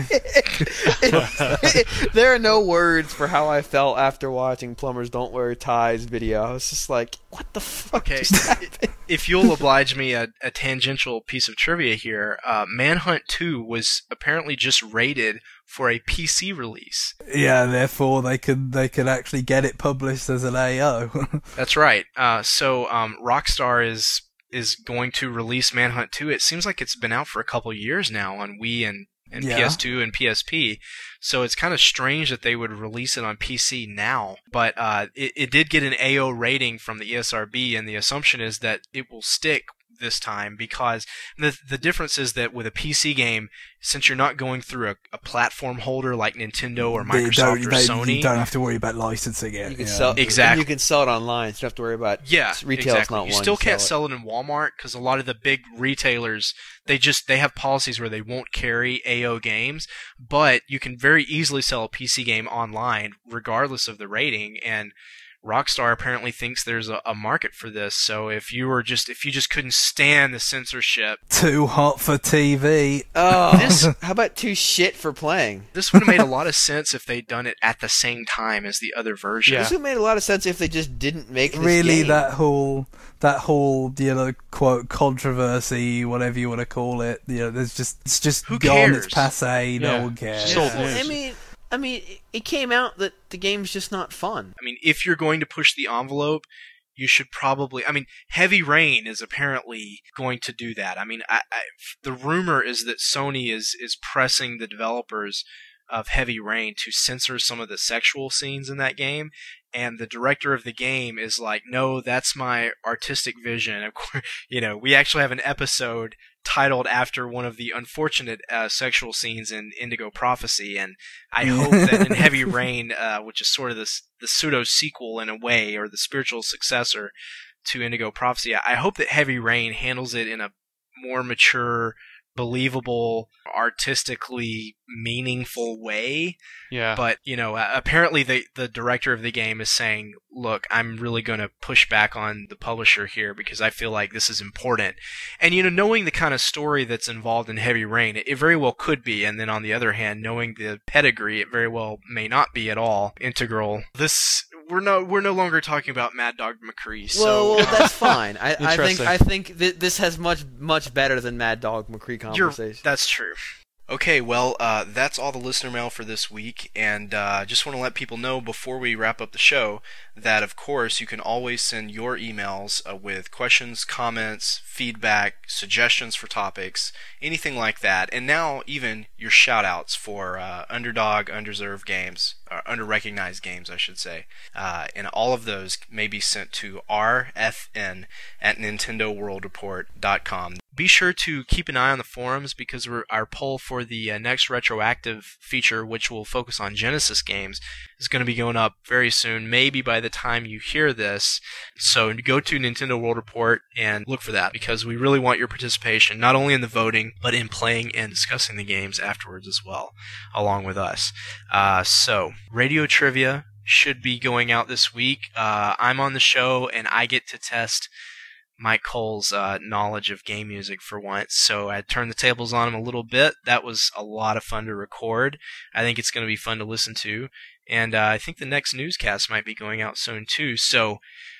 There are no words for how I felt after watching Plumbers Don't Wear Ties video. I was just like, what the fuck Okay, just happened? if you'll oblige me a, a tangential piece of trivia here, uh, Manhunt two was apparently just rated for a P C release. Yeah, therefore they could they could actually get it published as an A O. That's right. Uh, so um, Rockstar is is going to release Manhunt two. It seems like it's been out for a couple years now on Wii and, and Yeah. P S two and P S P. So it's kind of strange that they would release it on P C now. But uh, it, it did get an A O rating from the E S R B, and the assumption is that it will stick this time, because the the difference is that with a P C game, since you're not going through a, a platform holder like Nintendo or They Microsoft don't- or they- Sony, You don't have to worry about licensing it. You can yeah. sell Exactly. and you can sell it online, so you don't have to worry about yeah, retail's exactly. not You one still to can't sell sell it in Walmart because a lot of the big retailers, they just they have policies where they won't carry A O games, but you can very easily sell a P C game online regardless of the rating. And Rockstar apparently thinks there's a, a market for this. So if you were just if you just couldn't stand the censorship, Too hot for T V. Oh, This- how about too shit for playing? this would have made a lot of sense if they'd done it at the same time as the other version. Yeah. This would have made a lot of sense if they just didn't make this Really, game. that whole that whole you know quote controversy, whatever you want to call it. You know, there's just it's just Who gone. cares? It's passe. No Yeah. one cares. Sold Well, news. I mean, I mean, it came out that the game's just not fun. I mean, if you're going to push the envelope, you should probably. I mean, Heavy Rain is apparently going to do that. I mean, I, I, the rumor is that Sony is is pressing the developers of Heavy Rain to censor some of the sexual scenes in that game. And the director of the game is like, no, that's my artistic vision. Of course, you know, we actually have an episode titled after one of the unfortunate uh, sexual scenes in Indigo Prophecy, and I hope that in Heavy Rain, uh, which is sort of this the pseudo sequel in a way, or the spiritual successor to Indigo Prophecy, I hope that Heavy Rain handles it in a more mature, believable, artistically meaningful way. Yeah. But, you know, uh, apparently the the director of the game is saying, look, I'm really going to push back on the publisher here because I feel like this is important. And, you know, knowing the kind of story that's involved in Heavy Rain, it, it very well could be. And then on the other hand, knowing the pedigree, it very well may not be at all integral. This, we're no, we're no longer talking about Mad Dog McCree. So, Well, well, that's fine. I, I think Interesting. I think th- this has much much better than Mad Dog McCree You're, conversation. that's true. Okay, well, uh, that's all the listener mail for this week, and uh, just want to let people know before we wrap up the show that, of course, you can always send your emails uh, with questions, comments, feedback, suggestions for topics, anything like that, and now even your shout-outs for uh, underdog, undeserved games, or under-recognized games, I should say, uh, and all of those may be sent to R F N at Nintendo World Report dot com. Be sure to keep an eye on the forums because we're, our poll for the uh, next retroactive feature, which will focus on Genesis games, is going to be going up very soon, maybe by the time you hear this. So go to Nintendo World Report and look for that because we really want your participation, not only in the voting, but in playing and discussing the games afterwards as well, along with us. Uh, so, Radio Trivia should be going out this week. Uh, I'm on the show and I get to test Mike Cole's uh, knowledge of game music for once, so I turned the tables on him a little bit. That was a lot of fun to record. I think it's going to be fun to listen to, and uh, I think the next newscast might be going out soon too. So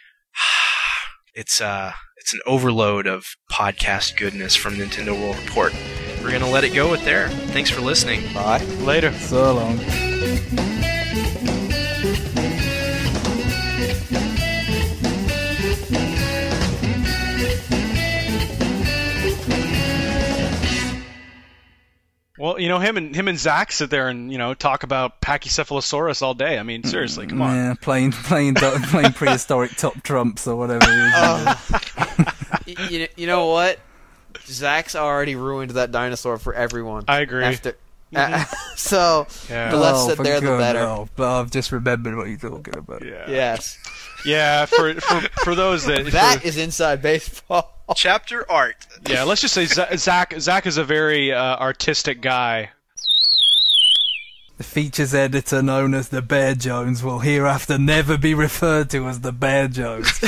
it's uh, it's an overload of podcast goodness from Nintendo World Report. We're going to let it go with there. Thanks for listening. Bye. Later. So long. Well, you know, him and him and Zach sit there and, you know, talk about Pachycephalosaurus all day. I mean, seriously, come on. Yeah, playing playing playing prehistoric top trumps or whatever. It is. Oh. you, you know what? Zach's already ruined that dinosaur for everyone. I agree. After, uh, so Yeah. the less Oh, said for there, the God, better. no. But I've just remembered what you're talking about. Yeah. Yes, Yeah, for for, for those that... that for- is inside baseball. Chapter art. yeah, let's just say Z- Zach Zach is a very uh, artistic guy. The features editor known as the Bear Jones will hereafter never be referred to as the Bear Jones.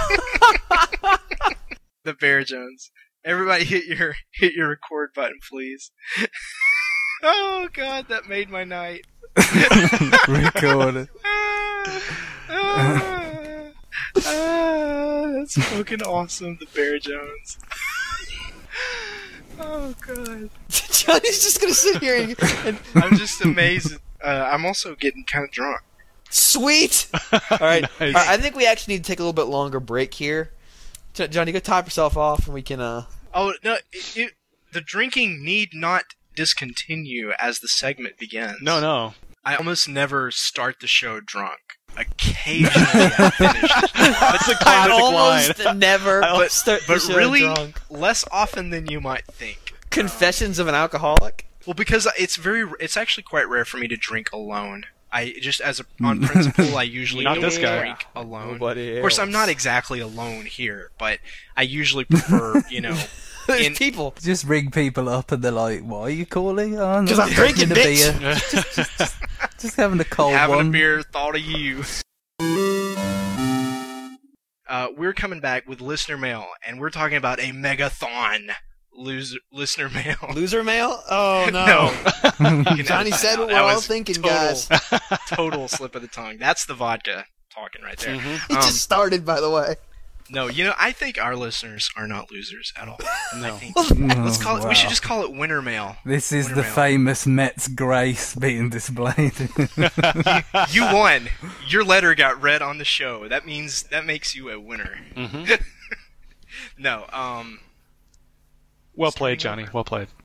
The Bear Jones. Everybody hit your hit your record button, please. Oh God, that made my night. Recorded. Ah, ah, ah, that's fucking awesome, the Bear Jones. Oh God. Johnny's just gonna sit here and, and I'm just amazed. Uh, I'm also getting kind of drunk. sweet. All right. Nice. All right, I think we actually need to take a little bit longer break here. Jo- Johnny, go top yourself off, and we can. uh Oh no! It, it, the drinking need not discontinue as the segment begins. No, no. I almost never start the show drunk. Occasionally, I finish. That's the I classic almost line. never But, start the but show really, drunk. less often than you might think. Confessions of an alcoholic. Well, because it's very, it's actually quite rare for me to drink alone. I just, as a, on principle, I usually Not don't this guy. drink alone. Nobody Of course, I'm else. not exactly alone here, but I usually prefer, you know, There's in- people. Just ring people up and they're like, "What are you calling?" Oh, no, 'Cause I'm just drinking, having a bitch." beer. just, just, just, just having a cold having one. a beer, thought of you. Uh, we're coming back with listener mail, and we're talking about a megathon loser, listener mail. Loser mail? Oh no. No. You can Johnny edit said that what out. we're That all was thinking, total, guys. Total slip of the tongue. That's the vodka talking right there. Mhm. It Um, just started, by the way. No, you know, I think our listeners are not losers at all. I No. think Oh, let's call it. wow. We should just call it winter mail. This is Winter the mail. famous Mets grace being displayed. You won. Your letter got read on the show. That means that makes you a winner. Mhm. No, um, Well played, Johnny. Well played.